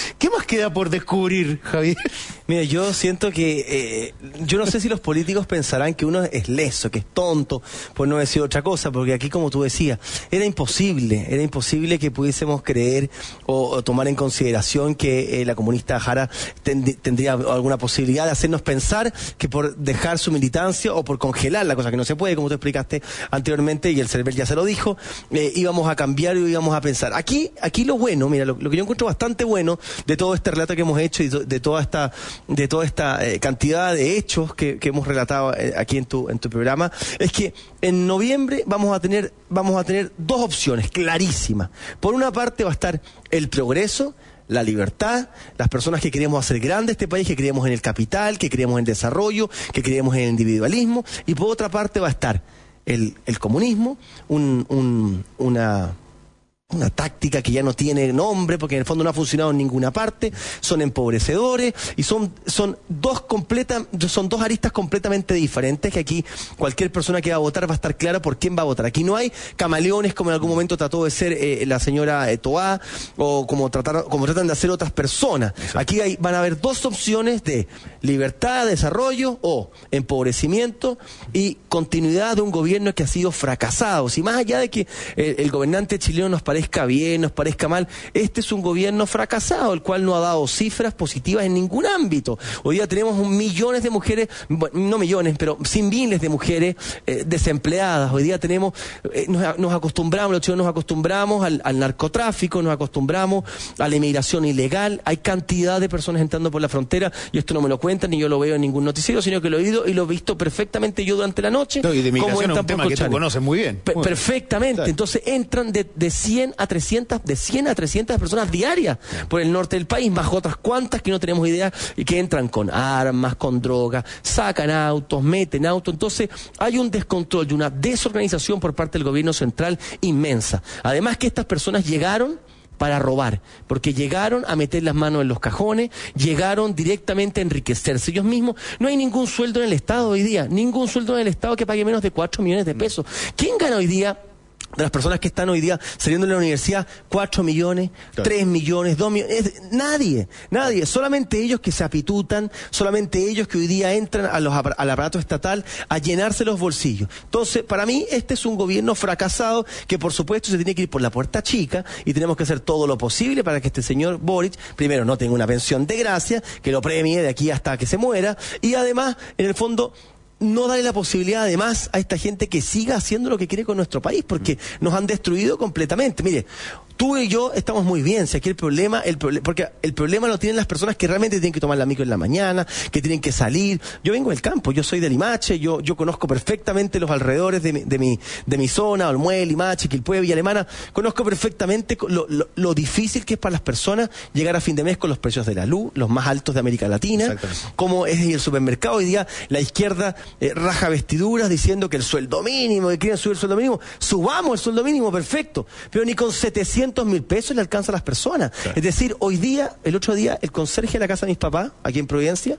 queda por descubrir, Javier? Mira, yo siento que, eh, yo no sé si los políticos pensarán que uno es leso, que es tonto, por no decir otra cosa, porque aquí, como tú decías, era imposible, era imposible que pudiésemos creer o, o tomar en consideración que eh, la comunista Jara tend tendría alguna posibilidad de hacernos pensar que por dejar su militancia o por congelar la cosa que no se puede, como tú explicaste anteriormente, y el Cervel ya se lo dijo, eh, íbamos a cambiar y íbamos a pensar. Aquí, aquí lo bueno, mira, lo, lo que yo encuentro bastante bueno de todo este relato que hemos hecho y de, de toda esta de toda esta eh, cantidad de hechos que, que hemos relatado eh, aquí en tu en tu programa, es que en noviembre vamos a tener vamos a tener dos opciones clarísimas. Por una parte va a estar el progreso, la libertad, las personas que queremos hacer grande este país, que creemos en el capital, que creemos en el desarrollo, que creemos en el individualismo, y por otra parte va a estar el, el comunismo, un, un, una... una táctica que ya no tiene nombre porque en el fondo no ha funcionado en ninguna parte, son empobrecedores y son son dos completa, son dos aristas completamente diferentes que aquí cualquier persona que va a votar va a estar clara por quién va a votar. Aquí no hay camaleones como en algún momento trató de ser eh, la señora eh, Toá o como tratar, como tratan de hacer otras personas. Exacto. Aquí hay, van a haber dos opciones de libertad, desarrollo o empobrecimiento y continuidad de un gobierno que ha sido fracasado. Si más allá de que eh, el gobernante chileno nos parece parezca bien, nos parezca mal, este es un gobierno fracasado, el cual no ha dado cifras positivas en ningún ámbito. Hoy día tenemos millones de mujeres, no millones, pero sin miles de mujeres eh, desempleadas. Hoy día tenemos, eh, nos, nos acostumbramos, los chilenos nos acostumbramos al, al narcotráfico, nos acostumbramos a la inmigración ilegal, hay cantidad de personas entrando por la frontera, y esto no me lo cuentan, ni yo lo veo en ningún noticiero, sino que lo he oído y lo he visto perfectamente yo durante la noche. No, y de migración es un tema que tú conoces muy bien. Muy perfectamente, claro. Entonces entran de, de cien a trescientas, de cien a trescientas personas diarias por el norte del país, más otras cuantas que no tenemos idea y que entran con armas, con drogas, sacan autos, meten autos. Entonces hay un descontrol y una desorganización por parte del gobierno central inmensa. Además que estas personas llegaron para robar, porque llegaron a meter las manos en los cajones, llegaron directamente a enriquecerse ellos mismos. No hay ningún sueldo en el Estado hoy día, ningún sueldo en el Estado que pague menos de cuatro millones de pesos. ¿Quién gana hoy día? De las personas que están hoy día saliendo de la universidad, cuatro millones, claro. tres millones, dos millones, nadie, nadie, solamente ellos que se apitutan, solamente ellos que hoy día entran a los, al aparato estatal a llenarse los bolsillos. Entonces, para mí, este es un gobierno fracasado que por supuesto se tiene que ir por la puerta chica y tenemos que hacer todo lo posible para que este señor Boric, primero, no tenga una pensión de gracia, que lo premie de aquí hasta que se muera, y además, en el fondo, no darle la posibilidad además a esta gente que siga haciendo lo que quiere con nuestro país, porque nos han destruido completamente. Mire, tú y yo estamos muy bien, si aquí el problema, el proble porque el problema lo tienen las personas que realmente tienen que tomar la micro en la mañana, que tienen que salir. Yo vengo del campo, yo soy de Limache, yo, yo conozco perfectamente los alrededores de mi, de mi, de mi zona, Olmué, Limache, Quilpué, Villa Alemana, conozco perfectamente lo, lo, lo difícil que es para las personas llegar a fin de mes con los precios de la luz, los más altos de América Latina, como es el supermercado. Hoy día la izquierda eh, raja vestiduras diciendo que el sueldo mínimo, que quieren subir el sueldo mínimo, subamos el sueldo mínimo, perfecto, pero ni con setecientos mil pesos le alcanza a las personas. Claro. Es decir, hoy día, el otro día, el conserje de la casa de mis papás, aquí en Providencia,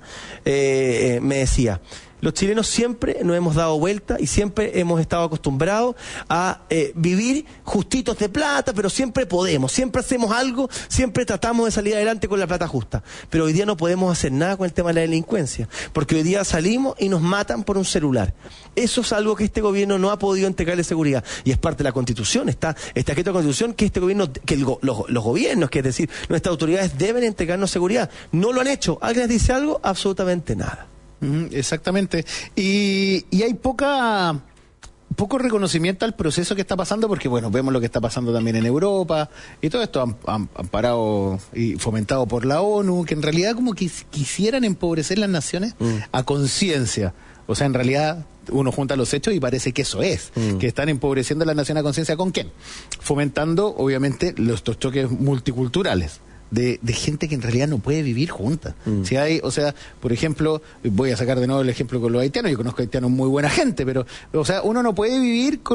eh, eh, me decía: los chilenos siempre nos hemos dado vuelta y siempre hemos estado acostumbrados a eh, vivir justitos de plata, pero siempre podemos, siempre hacemos algo, siempre tratamos de salir adelante con la plata justa. Pero hoy día no podemos hacer nada con el tema de la delincuencia, porque hoy día salimos y nos matan por un celular. Eso es algo que este gobierno no ha podido entregarle seguridad, y es parte de la Constitución, está está escrito en la Constitución que este gobierno, que el, los, los gobiernos, que es decir, nuestras autoridades deben entregarnos seguridad. No lo han hecho. ¿Alguien les dice algo? Absolutamente nada. Exactamente. Y, y hay poca poco reconocimiento al proceso que está pasando, porque bueno, vemos lo que está pasando también en Europa y todo esto amparado y fomentado por la ONU, que en realidad como que quisieran empobrecer las naciones mm. a conciencia. O sea, en realidad uno junta los hechos y parece que eso es, mm. que están empobreciendo a la nación a conciencia. ¿Con quién? Fomentando, obviamente, los, estos choques multiculturales. De, de gente que en realidad no puede vivir juntas. Mm. Si hay, o sea, por ejemplo, voy a sacar de nuevo el ejemplo con los haitianos, yo conozco haitianos muy buena gente, pero, o sea, uno no puede vivir con los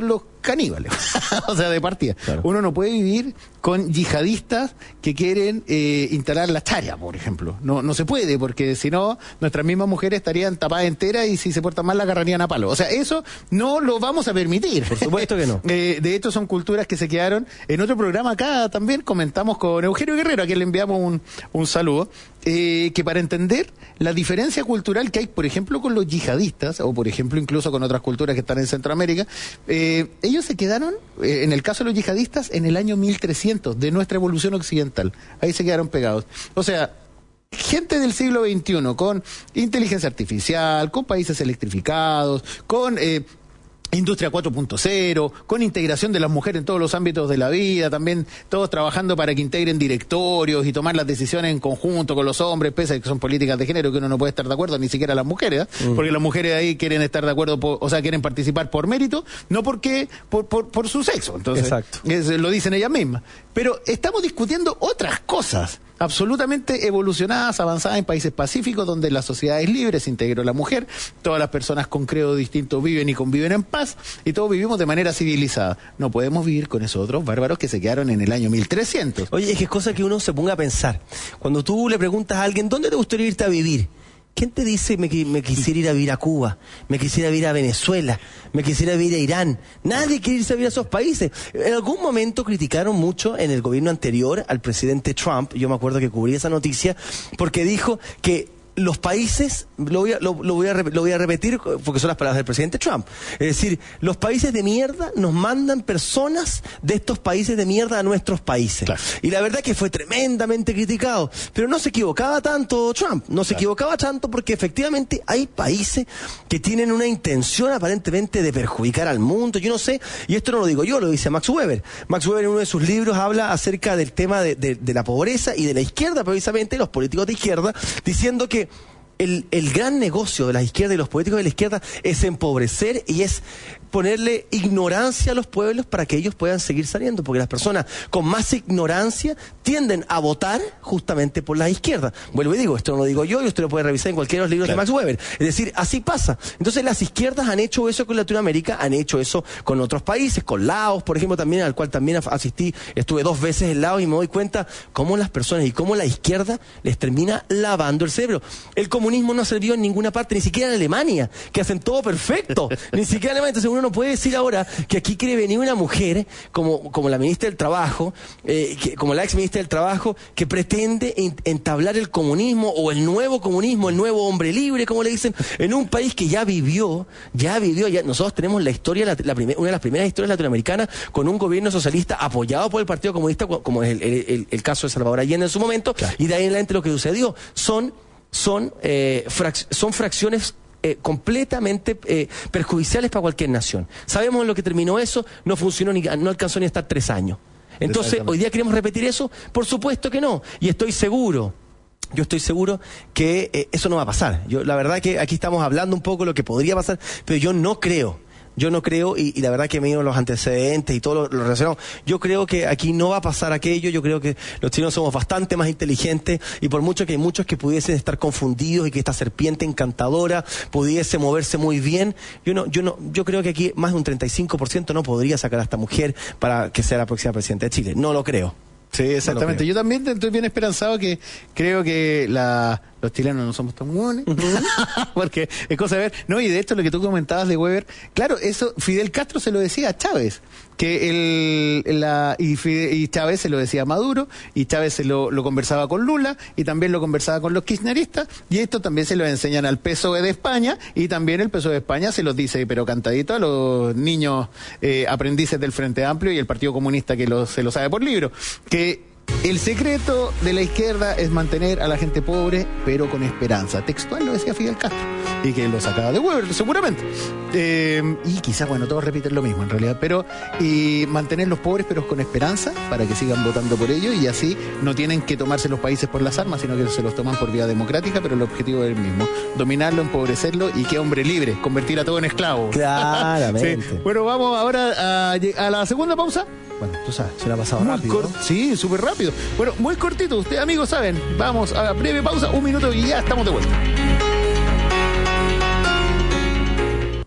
caníbales. O sea, de partida. Claro. Uno no puede vivir con yihadistas que quieren eh, instalar la charia, por ejemplo. No, no se puede, porque si no, nuestras mismas mujeres estarían tapadas enteras y si se portan mal la agarrarían a palo. O sea, eso no lo vamos a permitir. Por supuesto que no. eh, de hecho, son culturas que se quedaron. En otro programa acá también comentamos con Eugenio Guerrero, a quien le enviamos un, un saludo, eh, que para entender la diferencia cultural que hay, por ejemplo, con los yihadistas, o por ejemplo, incluso con otras culturas que están en Centroamérica, eh, ellos se quedaron, eh, en el caso de los yihadistas, en el año mil trescientos de nuestra evolución occidental. Ahí se quedaron pegados. O sea, gente del siglo veintiuno con inteligencia artificial, con países electrificados, con eh, industria cuatro punto cero, con integración de las mujeres en todos los ámbitos de la vida, también todos trabajando para que integren directorios y tomar las decisiones en conjunto con los hombres, pese a que son políticas de género que uno no puede estar de acuerdo, ni siquiera las mujeres, ¿eh? Mm. Porque las mujeres ahí quieren estar de acuerdo, por, o sea, quieren participar por mérito, no porque por, por, por su sexo. Entonces, exacto. Es, lo dicen ellas mismas. Pero estamos discutiendo otras cosas absolutamente evolucionadas, avanzadas en países pacíficos, donde la sociedad es libre, se integró la mujer, todas las personas con credo distinto viven y conviven en paz, y todos vivimos de manera civilizada. No podemos vivir con esos otros bárbaros que se quedaron en el año mil trescientos. Oye, es que es cosa que uno se ponga a pensar. Cuando tú le preguntas a alguien, ¿dónde te gustaría irte a vivir? ¿Quién te dice me, me quisiera ir a vivir a Cuba? ¿Me quisiera vivir a Venezuela? ¿Me quisiera vivir a Irán? Nadie quiere irse a vivir a esos países. En algún momento criticaron mucho en el gobierno anterior al presidente Trump. Yo me acuerdo que cubrí esa noticia porque dijo que los países, lo voy, a, lo, lo, voy a, lo voy a repetir porque son las palabras del presidente Trump, es decir, los países de mierda nos mandan personas de estos países de mierda a nuestros países. Claro. Y la verdad que fue tremendamente criticado, pero no se equivocaba tanto Trump, no se claro. equivocaba tanto porque efectivamente hay países que tienen una intención aparentemente de perjudicar al mundo, yo no sé, y esto no lo digo yo, lo dice Max Weber. Max Weber en uno de sus libros habla acerca del tema de, de, de la pobreza y de la izquierda, precisamente los políticos de izquierda, diciendo que El, el gran negocio de la izquierda y los políticos de la izquierda es empobrecer y es ponerle ignorancia a los pueblos para que ellos puedan seguir saliendo, porque las personas con más ignorancia tienden a votar justamente por la izquierda. Vuelvo y digo, esto no lo digo yo y usted lo puede revisar en cualquiera de los libros claro. de Max Weber. Es decir, así pasa. Entonces las izquierdas han hecho eso con Latinoamérica, han hecho eso con otros países, con Laos, por ejemplo, también, al cual también asistí, estuve dos veces en Laos y me doy cuenta cómo las personas y cómo la izquierda les termina lavando el cerebro. El comunismo no ha servido en ninguna parte, ni siquiera en Alemania, que hacen todo perfecto, ni siquiera en Alemania. Entonces uno no puede decir ahora que aquí quiere venir una mujer como, como la ministra del Trabajo, eh, que, como la ex ministra del Trabajo, que pretende entablar el comunismo o el nuevo comunismo, el nuevo hombre libre, como le dicen, en un país que ya vivió, ya vivió, ya nosotros tenemos la historia, la, la primer, una de las primeras historias latinoamericanas con un gobierno socialista apoyado por el Partido Comunista, como es el, el, el, el caso de Salvador Allende en su momento, claro. y de ahí en adelante lo que sucedió son son, eh, frac son fracciones eh, completamente eh, perjudiciales para cualquier nación. Sabemos en lo que terminó eso, no funcionó, ni no alcanzó ni a estar tres años. Entonces, ¿hoy día queremos repetir eso? Por supuesto que no, y estoy seguro Yo estoy seguro que eh, eso no va a pasar. Yo, la verdad que aquí estamos hablando un poco de lo que podría pasar, pero yo no creo Yo no creo, y, y la verdad que me digo los antecedentes y todo lo, lo relacionado, yo creo que aquí no va a pasar aquello. Yo creo que los chilenos somos bastante más inteligentes, y por mucho que hay muchos que pudiesen estar confundidos y que esta serpiente encantadora pudiese moverse muy bien, yo no, yo no, yo creo que aquí más de un treinta y cinco por ciento no podría sacar a esta mujer para que sea la próxima presidenta de Chile. No lo creo. Sí, exactamente. No yo también estoy bien esperanzado, que creo que la, los chilenos no somos tan buenos, porque es cosa de ver. No, y de esto lo que tú comentabas de Weber, claro, eso Fidel Castro se lo decía a Chávez, que el, la, y, Fidel, y Chávez se lo decía a Maduro, y Chávez se lo, lo conversaba con Lula, y también lo conversaba con los kirchneristas, y esto también se lo enseñan al P S O E de España, y también el P S O E de España se los dice, pero cantadito, a los niños eh, aprendices del Frente Amplio y el Partido Comunista que lo, se lo sabe por libro, que el secreto de la izquierda es mantener a la gente pobre, pero con esperanza. Textual lo decía Fidel Castro, y que lo sacaba de Weber, seguramente. Eh, y quizás, bueno, todos repiten lo mismo en realidad, pero y mantener los pobres, pero con esperanza, para que sigan votando por ellos, y así no tienen que tomarse los países por las armas, sino que se los toman por vía democrática, pero el objetivo es el mismo: dominarlo, empobrecerlo, y que hombre libre, convertir a todo en esclavo. Claramente. Sí. Bueno, vamos ahora a, a la segunda pausa. Bueno, tú sabes, se la ha pasado muy rápido, ¿no? Sí, súper rápido. Bueno, muy cortito, ustedes amigos saben. Vamos a la breve pausa, un minuto y ya estamos de vuelta.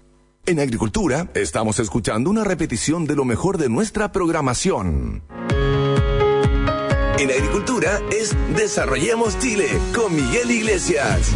En Agricultura estamos escuchando una repetición de lo mejor de nuestra programación. En Agricultura es Desarrollemos Chile con Miguel Iglesias.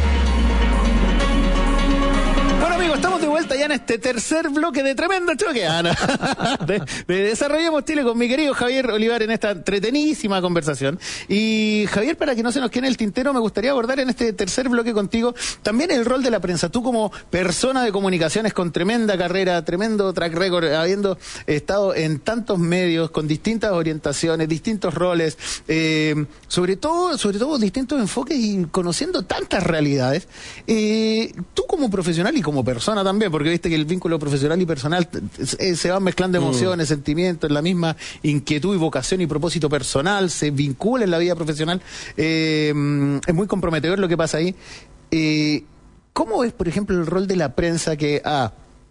Bueno, amigos, estamos de vuelta ya en este tercer bloque de Tremendo Choque. Ah, no. de, de Desarrollemos Chile con mi querido Javier Olivar en esta entretenidísima conversación. Y Javier, para que no se nos quede en el tintero, me gustaría abordar en este tercer bloque contigo también el rol de la prensa. Tú como persona de comunicaciones con tremenda carrera, tremendo track record, habiendo estado en tantos medios, con distintas orientaciones, distintos roles, eh, sobre todo, sobre todo distintos enfoques y conociendo tantas realidades. Eh, tú como profesional y como persona también, porque viste que el vínculo profesional y personal eh, se van mezclando emociones, mm. sentimientos, la misma inquietud y vocación y propósito personal se vincula en la vida profesional. Eh, es muy comprometedor lo que pasa ahí. Eh, ¿Cómo ves, por ejemplo, el rol de la prensa que... Ah,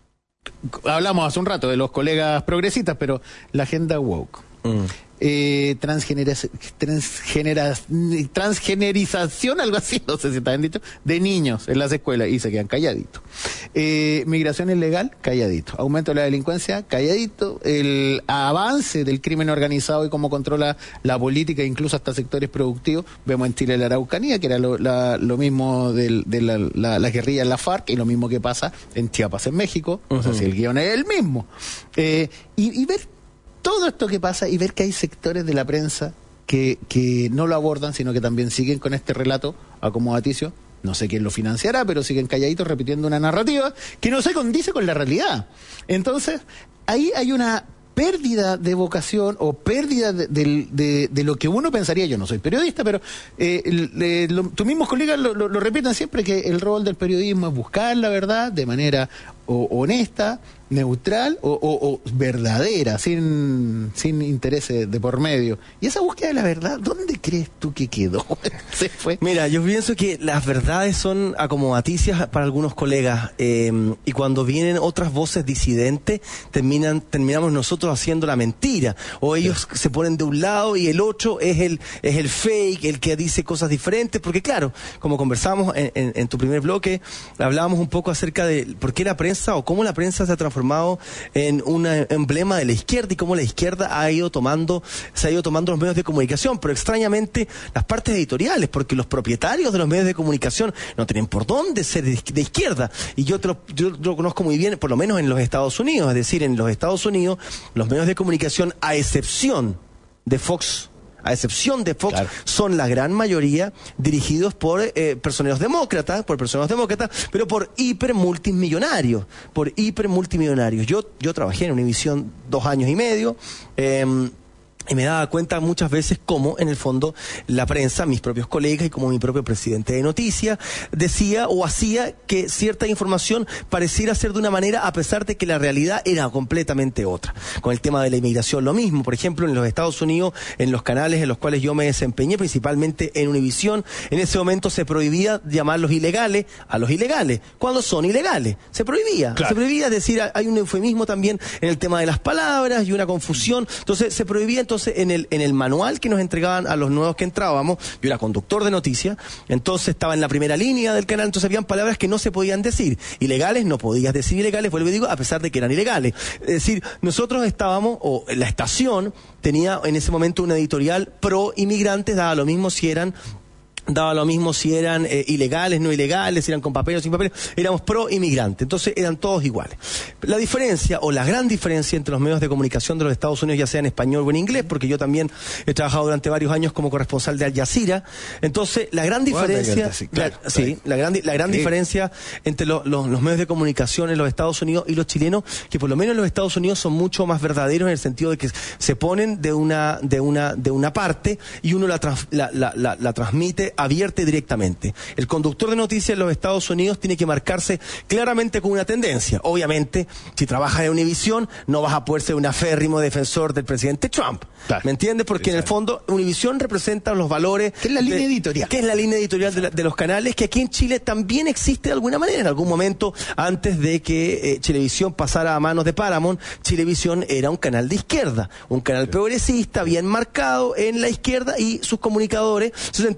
hablamos hace un rato de los colegas progresistas, pero la agenda woke. Mm. Eh, transgenera, transgenera, transgenerización, algo así, no sé si está bien dicho, de niños en las escuelas y se quedan calladitos. Eh, migración ilegal, calladito. Aumento de la delincuencia, calladito. El avance del crimen organizado y cómo controla la política, incluso hasta sectores productivos. Vemos en Chile la Araucanía, que era lo, la, lo mismo del, de la, la, la guerrilla en la FARC, y lo mismo que pasa en Chiapas, en México. Uh-huh. No sé si el guión es el mismo. Eh, y, y ver todo esto que pasa y ver que hay sectores de la prensa que, que no lo abordan, sino que también siguen con este relato acomodaticio. No sé quién lo financiará, pero siguen calladitos repitiendo una narrativa que no se condice con la realidad. Entonces, ahí hay una pérdida de vocación o pérdida de, de, de, de lo que uno pensaría. Yo no soy periodista, pero eh, le, lo, tus mismos colegas lo, lo, lo repiten siempre, que el rol del periodismo es buscar la verdad de manera o, honesta, neutral o, o, o verdadera, sin, sin intereses de por medio. Y esa búsqueda de la verdad, ¿dónde crees tú que quedó? Se fue. Mira, yo pienso que las verdades son acomodaticias para algunos colegas, eh, y cuando vienen otras voces disidentes, terminan, terminamos nosotros haciendo la mentira, o ellos sí. se ponen de un lado y el otro es el, es el fake, el que dice cosas diferentes, porque claro, como conversamos en, en, en tu primer bloque, hablábamos un poco acerca de por qué la prensa o cómo la prensa se ha transformado en un emblema de la izquierda y cómo la izquierda ha ido tomando, se ha ido tomando los medios de comunicación, pero extrañamente las partes editoriales, porque los propietarios de los medios de comunicación no tienen por dónde ser de, de izquierda. Y yo, te lo, yo lo conozco muy bien, por lo menos en los Estados Unidos, es decir, en los Estados Unidos, los medios de comunicación, a excepción de Fox, a excepción de Fox, claro, son la gran mayoría dirigidos por eh, personeros demócratas, por personas demócratas, pero por hipermultimillonarios, por hipermultimillonarios. Yo, yo trabajé en Univisión dos años y medio, eh, y me daba cuenta muchas veces cómo, en el fondo, la prensa, mis propios colegas y como mi propio presidente de noticias, decía o hacía que cierta información pareciera ser de una manera a pesar de que la realidad era completamente otra. Con el tema de la inmigración lo mismo. Por ejemplo, en los Estados Unidos, en los canales en los cuales yo me desempeñé, principalmente en Univisión, en ese momento se prohibía llamarlos ilegales a los ilegales, cuando son ilegales. Se prohibía. Claro. Se prohibía, es decir, hay un eufemismo también en el tema de las palabras y una confusión. Entonces, se prohibía entonces Entonces, en el, en el manual que nos entregaban a los nuevos que entrábamos, yo era conductor de noticias, entonces estaba en la primera línea del canal, entonces habían palabras que no se podían decir. Ilegales, no podías decir ilegales, vuelvo y digo, a pesar de que eran ilegales. Es decir, nosotros estábamos, o la estación tenía en ese momento una editorial pro inmigrantes, daba lo mismo si eran daba lo mismo si eran eh, ilegales, no ilegales, si eran con papeles o sin papeles, éramos pro inmigrante, entonces eran todos iguales. La diferencia, o la gran diferencia entre los medios de comunicación de los Estados Unidos, ya sea en español o en inglés, porque yo también he trabajado durante varios años como corresponsal de Al Jazeera, entonces la gran diferencia, sí, claro, la, sí, la gran, la gran sí. diferencia entre lo, lo, los medios de comunicación en los Estados Unidos y los chilenos, que por lo menos en los Estados Unidos son mucho más verdaderos en el sentido de que se ponen de una, de una, de una parte y uno la, trans, la, la, la, la transmite abierta directamente. El conductor de noticias en los Estados Unidos tiene que marcarse claramente con una tendencia. Obviamente, si trabajas en Univisión, no vas a poder ser un aférrimo defensor del presidente Trump. Claro. ¿Me entiendes? Porque Exacto. en el fondo, Univisión representa los valores... ¿Qué es la línea de, editorial? ¿Qué es la línea editorial de, la, de los canales? Que aquí en Chile también existe de alguna manera. En algún momento, antes de que eh, Chilevisión pasara a manos de Paramount, Chilevisión era un canal de izquierda, un canal progresista, bien marcado en la izquierda, y sus comunicadores se sentían muy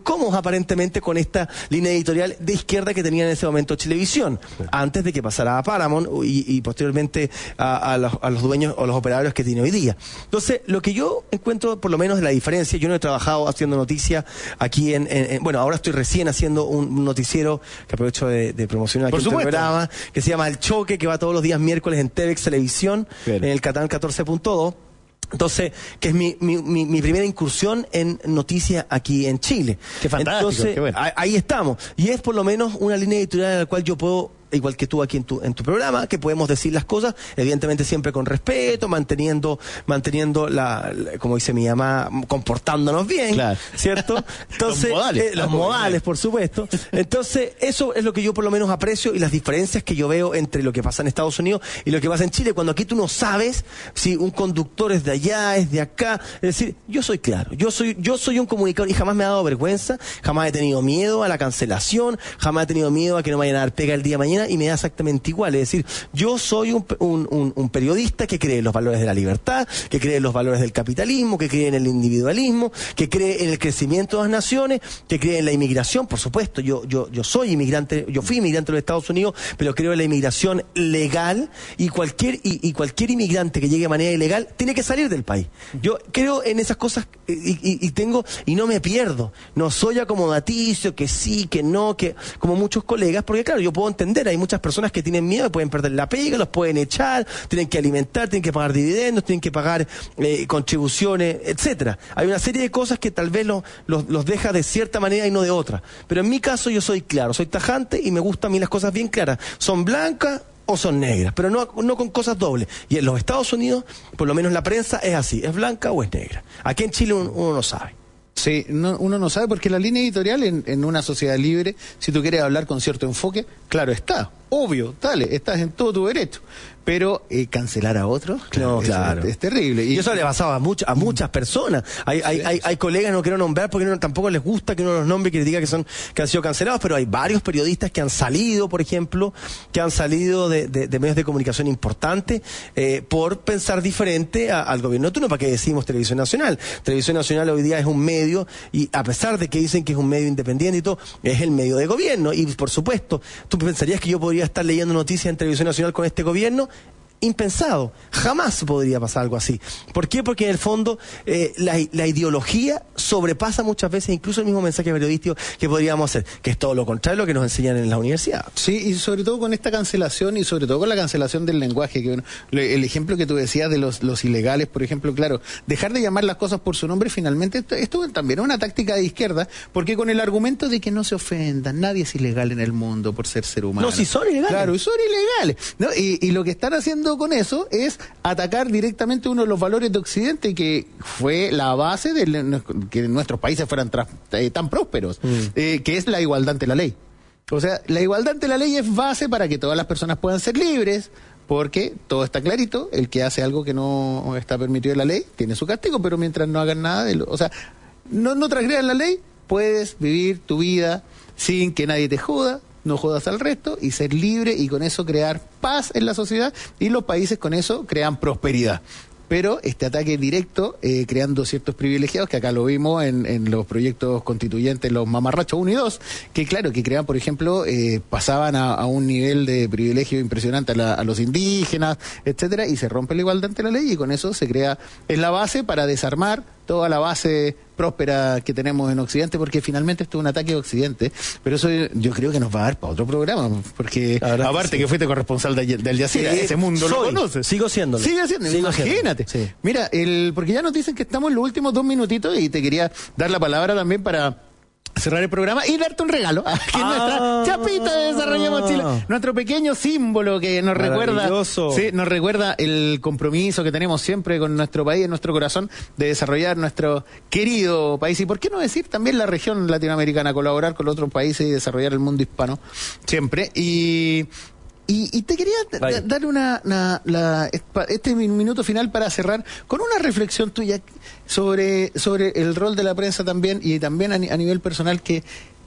cómodos aparentemente con esta línea editorial de izquierda que tenía en ese momento Chilevisión, antes de que pasara a Paramount y, y posteriormente a, a, los, a los dueños o los operadores que tiene hoy día. Entonces, lo que yo encuentro, por lo menos, de la diferencia, yo no he trabajado haciendo noticias aquí en, en, en... Bueno, ahora estoy recién haciendo un noticiero que aprovecho de, de promocionar aquí en el programa, que se llama El Choque, que va todos los días miércoles en T V X Televisión, Bien. en el canal catorce punto dos. Entonces, que es mi, mi, mi, mi primera incursión en noticias aquí en Chile. Qué fantástico. Entonces, qué bueno. ahí estamos. Y es por lo menos una línea editorial en la cual yo puedo, igual que tú aquí en tu, en tu programa, que podemos decir las cosas, evidentemente siempre con respeto, manteniendo, manteniendo la, la como dice mi mamá, comportándonos bien, claro. ¿cierto? Entonces, los modales, eh, los modales, por supuesto. Entonces, eso es lo que yo por lo menos aprecio y las diferencias que yo veo entre lo que pasa en Estados Unidos y lo que pasa en Chile, cuando aquí tú no sabes si un conductor es de allá, es de acá. Es decir, yo soy claro, yo soy, yo soy un comunicador y jamás me ha dado vergüenza, jamás he tenido miedo a la cancelación, jamás he tenido miedo a que no me vayan a dar pega el día de mañana, y me da exactamente igual. Es decir, yo soy un, un, un, un periodista que cree en los valores de la libertad, que cree en los valores del capitalismo, que cree en el individualismo, que cree en el crecimiento de las naciones, que cree en la inmigración, por supuesto. Yo, yo, yo soy inmigrante, yo fui inmigrante de los Estados Unidos, pero creo en la inmigración legal, y cualquier, y, y cualquier inmigrante que llegue de manera ilegal tiene que salir del país. Yo creo en esas cosas y, y, y tengo, y no me pierdo. No soy acomodaticio, que sí, que no, que como muchos colegas, porque claro, yo puedo entender, hay muchas personas que tienen miedo, pueden perder la pega, los pueden echar, tienen que alimentar, tienen que pagar dividendos, tienen que pagar eh, contribuciones, etcétera. Hay una serie de cosas que tal vez los, los, los deja de cierta manera y no de otra. Pero en mi caso yo soy claro, soy tajante y me gustan a mí las cosas bien claras. Son blancas o son negras, pero no, no con cosas dobles. Y en los Estados Unidos, por lo menos la prensa es así, es blanca o es negra. Aquí en Chile uno, uno no sabe. Sí, no, uno no sabe porque la línea editorial en, en una sociedad libre, si tú quieres hablar con cierto enfoque, claro está, obvio, dale, estás en todo tu derecho. Pero eh, cancelar a otros, claro, no, claro. Es, es terrible. Y, y eso le pasaba a, much, a muchas personas. Hay, hay, hay, hay colegas, no quiero nombrar porque no, tampoco les gusta que uno los nombre y que les diga que, son, que han sido cancelados, pero hay varios periodistas que han salido, por ejemplo, que han salido de, de, de medios de comunicación importantes eh, por pensar diferente a, al gobierno. Tú no, ¿para qué decimos Televisión Nacional? Televisión Nacional hoy día es un medio, y a pesar de que dicen que es un medio independiente y todo, es el medio de gobierno. Y por supuesto, ¿tú pensarías que yo podría estar leyendo noticias en Televisión Nacional con este gobierno? Impensado, jamás podría pasar algo así. ¿Por qué? Porque en el fondo eh, la, la ideología sobrepasa muchas veces incluso el mismo mensaje periodístico que podríamos hacer, que es todo lo contrario a lo que nos enseñan en la universidad. Sí, y sobre todo con esta cancelación y sobre todo con la cancelación del lenguaje, que bueno, el ejemplo que tú decías de los, los ilegales, por ejemplo, claro, dejar de llamar las cosas por su nombre, finalmente esto, esto también es una táctica de izquierda, porque con el argumento de que no se ofendan, nadie es ilegal en el mundo por ser ser humano. No, si son ilegales. Claro, y son ilegales, ¿no? Y, y lo que están haciendo con eso es atacar directamente uno de los valores de Occidente, que fue la base de que nuestros países fueran tra, eh, tan prósperos, mm. eh, que es la igualdad ante la ley. O sea, la igualdad ante la ley es base para que todas las personas puedan ser libres, porque todo está clarito, el que hace algo que no está permitido en la ley tiene su castigo, pero mientras no hagan nada de lo, o sea, no, no transgredan la ley, puedes vivir tu vida sin que nadie te joda, no jodas al resto y ser libre, y con eso crear paz en la sociedad, y los países con eso crean prosperidad. Pero este ataque directo, eh, creando ciertos privilegiados, que acá lo vimos en, en los proyectos constituyentes, los mamarrachos uno y dos, que claro, que crean, por ejemplo, eh, pasaban a, a un nivel de privilegio impresionante a, la, a los indígenas, etcétera, y se rompe la igualdad ante la ley, y con eso se crea, es la base para desarmar toda la base próspera que tenemos en Occidente, porque finalmente esto es un ataque a Occidente, pero eso yo creo que nos va a dar para otro programa, porque aparte que, sí. que fuiste corresponsal de, del Jazeera, sí, ese mundo soy, lo conoces. Sigo siéndolo. Sigue siendo, sigo imagínate. Siendo. Sí. Mira, el, porque ya nos dicen que estamos en los últimos dos minutitos y te quería dar la palabra también para cerrar el programa y darte un regalo, que es ah, nuestra chapita de Desarrollemos Chile, nuestro pequeño símbolo que nos recuerda, sí, nos recuerda el compromiso que tenemos siempre con nuestro país, en nuestro corazón, de desarrollar nuestro querido país, y por qué no decir también la región latinoamericana, colaborar con los otros países y desarrollar el mundo hispano siempre. Y Y, y te quería Vaya. dar una, una la, este minuto final para cerrar con una reflexión tuya sobre, sobre el rol de la prensa también, y también a, a nivel personal, que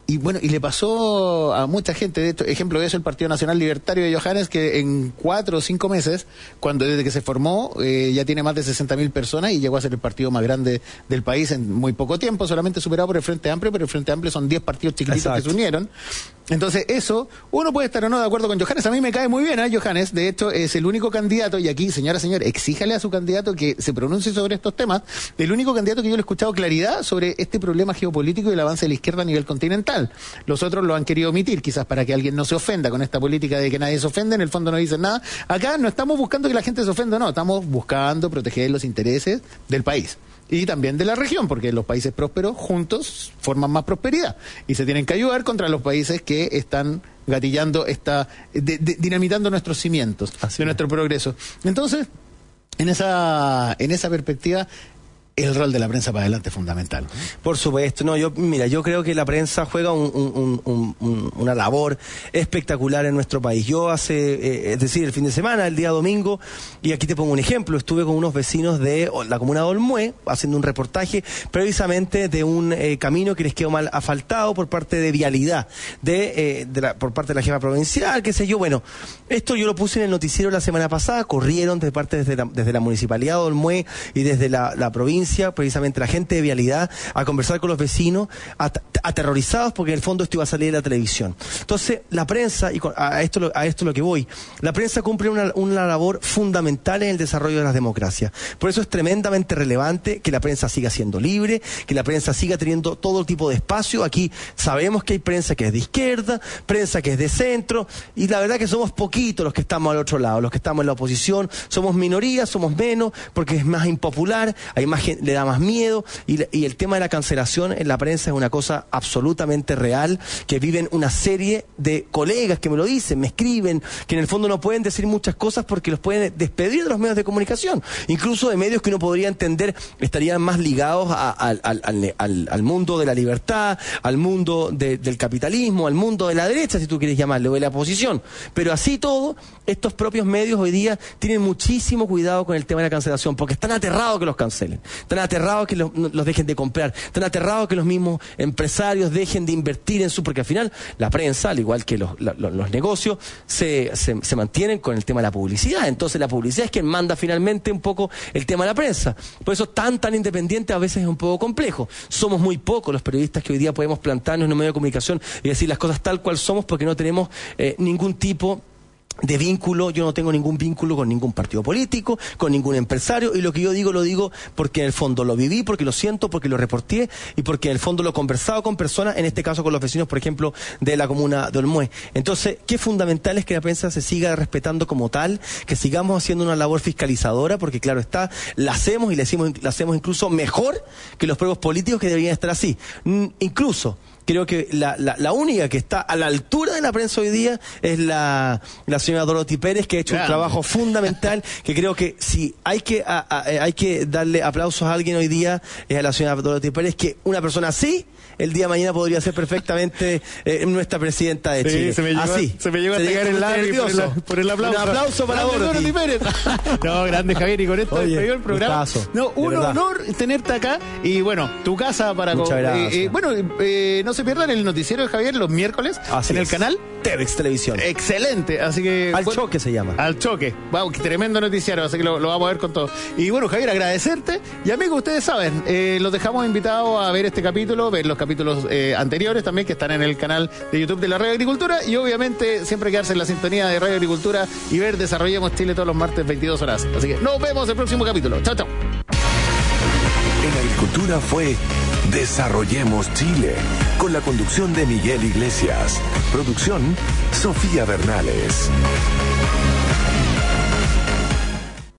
y bueno, y le pasó a mucha gente, de esto, ejemplo de eso el Partido Nacional Libertario de Johannes, que en cuatro o cinco meses, cuando desde que se formó, eh, ya tiene más de sesenta mil personas y llegó a ser el partido más grande del país en muy poco tiempo, solamente superado por el Frente Amplio, pero el Frente Amplio son diez partidos chiquititos Exacto. que se unieron. Entonces eso, uno puede estar o no de acuerdo con Johannes, a mí me cae muy bien, ¿eh? Johannes, de hecho es el único candidato, y aquí señora, señor, exíjale a su candidato que se pronuncie sobre estos temas, el único candidato que yo le he escuchado claridad sobre este problema geopolítico y el avance de la izquierda a nivel continental. Los otros lo han querido omitir, quizás para que alguien no se ofenda con esta política de que nadie se ofende, en el fondo no dicen nada. Acá no estamos buscando que la gente se ofenda, no, estamos buscando proteger los intereses del país. Y también de la región, porque los países prósperos juntos forman más prosperidad y se tienen que ayudar contra los países que están gatillando, esta, de, de, dinamitando nuestros cimientos, Así de es. nuestro progreso. Entonces, en esa, en esa perspectiva, el rol de la prensa para adelante es fundamental. Por supuesto, no, yo, mira, yo creo que la prensa juega un, un, un, un, una labor espectacular en nuestro país. Yo hace, eh, es decir, el fin de semana, el día domingo, y aquí te pongo un ejemplo, estuve con unos vecinos de la comuna de Olmué haciendo un reportaje precisamente de un eh, camino que les quedó mal asfaltado por parte de Vialidad, de, eh, de la, por parte de la jefa provincial, qué sé yo. Bueno, esto yo lo puse en el noticiero la semana pasada, corrieron de parte desde la, desde la municipalidad de Olmué y desde la, la provincia, precisamente la gente de Vialidad, a conversar con los vecinos, at aterrorizados porque en el fondo esto iba a salir en la televisión. Entonces, la prensa, y a esto, a esto es lo que voy, la prensa cumple una, una labor fundamental en el desarrollo de las democracias. Por eso es tremendamente relevante que la prensa siga siendo libre, que la prensa siga teniendo todo tipo de espacio. Aquí sabemos que hay prensa que es de izquierda, prensa que es de centro, y la verdad que somos poquitos los que estamos al otro lado, los que estamos en la oposición, somos minorías, somos menos, porque es más impopular, hay más gente, le da más miedo, y, y el tema de la cancelación en la prensa es una cosa absolutamente real, que viven una serie de colegas que me lo dicen, me escriben, que en el fondo no pueden decir muchas cosas porque los pueden despedir de los medios de comunicación, incluso de medios que uno podría entender estarían más ligados a, a, al, al, al, al mundo de la libertad, al mundo de, del capitalismo, al mundo de la derecha, si tú quieres llamarle, o de la oposición. Pero así todo, estos propios medios hoy día tienen muchísimo cuidado con el tema de la cancelación, porque están aterrados que los cancelen. Están aterrados que los, los dejen de comprar, están aterrados que los mismos empresarios dejen de invertir en su, porque al final la prensa, al igual que los, los, los negocios, se, se, se mantienen con el tema de la publicidad. Entonces la publicidad es quien manda finalmente un poco el tema de la prensa. Por eso tan tan independiente a veces es un poco complejo. Somos muy pocos los periodistas que hoy día podemos plantarnos en un medio de comunicación y decir las cosas tal cual somos, porque no tenemos eh, ningún tipo de vínculo. Yo no tengo ningún vínculo con ningún partido político, con ningún empresario, y lo que yo digo lo digo porque en el fondo lo viví, porque lo siento, porque lo reporté y porque en el fondo lo he conversado con personas, en este caso con los vecinos, por ejemplo, de la comuna de Olmué. Entonces, qué fundamental es que la prensa se siga respetando como tal, que sigamos haciendo una labor fiscalizadora, porque claro está, la hacemos y la hacemos, la hacemos incluso mejor que los propios políticos, que deberían estar así. Incluso creo que la, la, la única que está a la altura de la prensa hoy día es la, la señora Dorothy Pérez, que ha hecho claro. un trabajo fundamental, que creo que si hay que, a, a, hay que darle aplausos a alguien hoy día, es a la señora Dorothy Pérez, que una persona así, el día de mañana podría ser perfectamente eh, nuestra presidenta de Chile. Sí, se me llegó, así. Se me llegó se a llegar el lápiz por, la, por el aplauso. Un aplauso para Dorothy. Dorothy Pérez. No, grande Javier, y con esto despegó el programa. Gustazo, no, un honor tenerte acá, y bueno, tu casa para... Muchas gracias. Eh, eh, bueno, eh, no se pierdan el noticiero de Javier los miércoles así en el es. canal T V X Televisión. Excelente, así que... Al bueno, choque se llama. Al choque. Wow, qué tremendo noticiario, así que lo, lo vamos a ver con todo. Y bueno, Javier, agradecerte. Y amigos, ustedes saben, eh, los dejamos invitados a ver este capítulo, ver los capítulos eh, anteriores también, que están en el canal de YouTube de la Radio Agricultura, y obviamente siempre quedarse en la sintonía de Radio Agricultura y ver Desarrollemos Chile todos los martes veintidós horas. Así que nos vemos en el próximo capítulo. Chao, chao. En Agricultura fue Desarrollemos Chile, con la conducción de Miguel Iglesias. Producción, Sofía Bernales.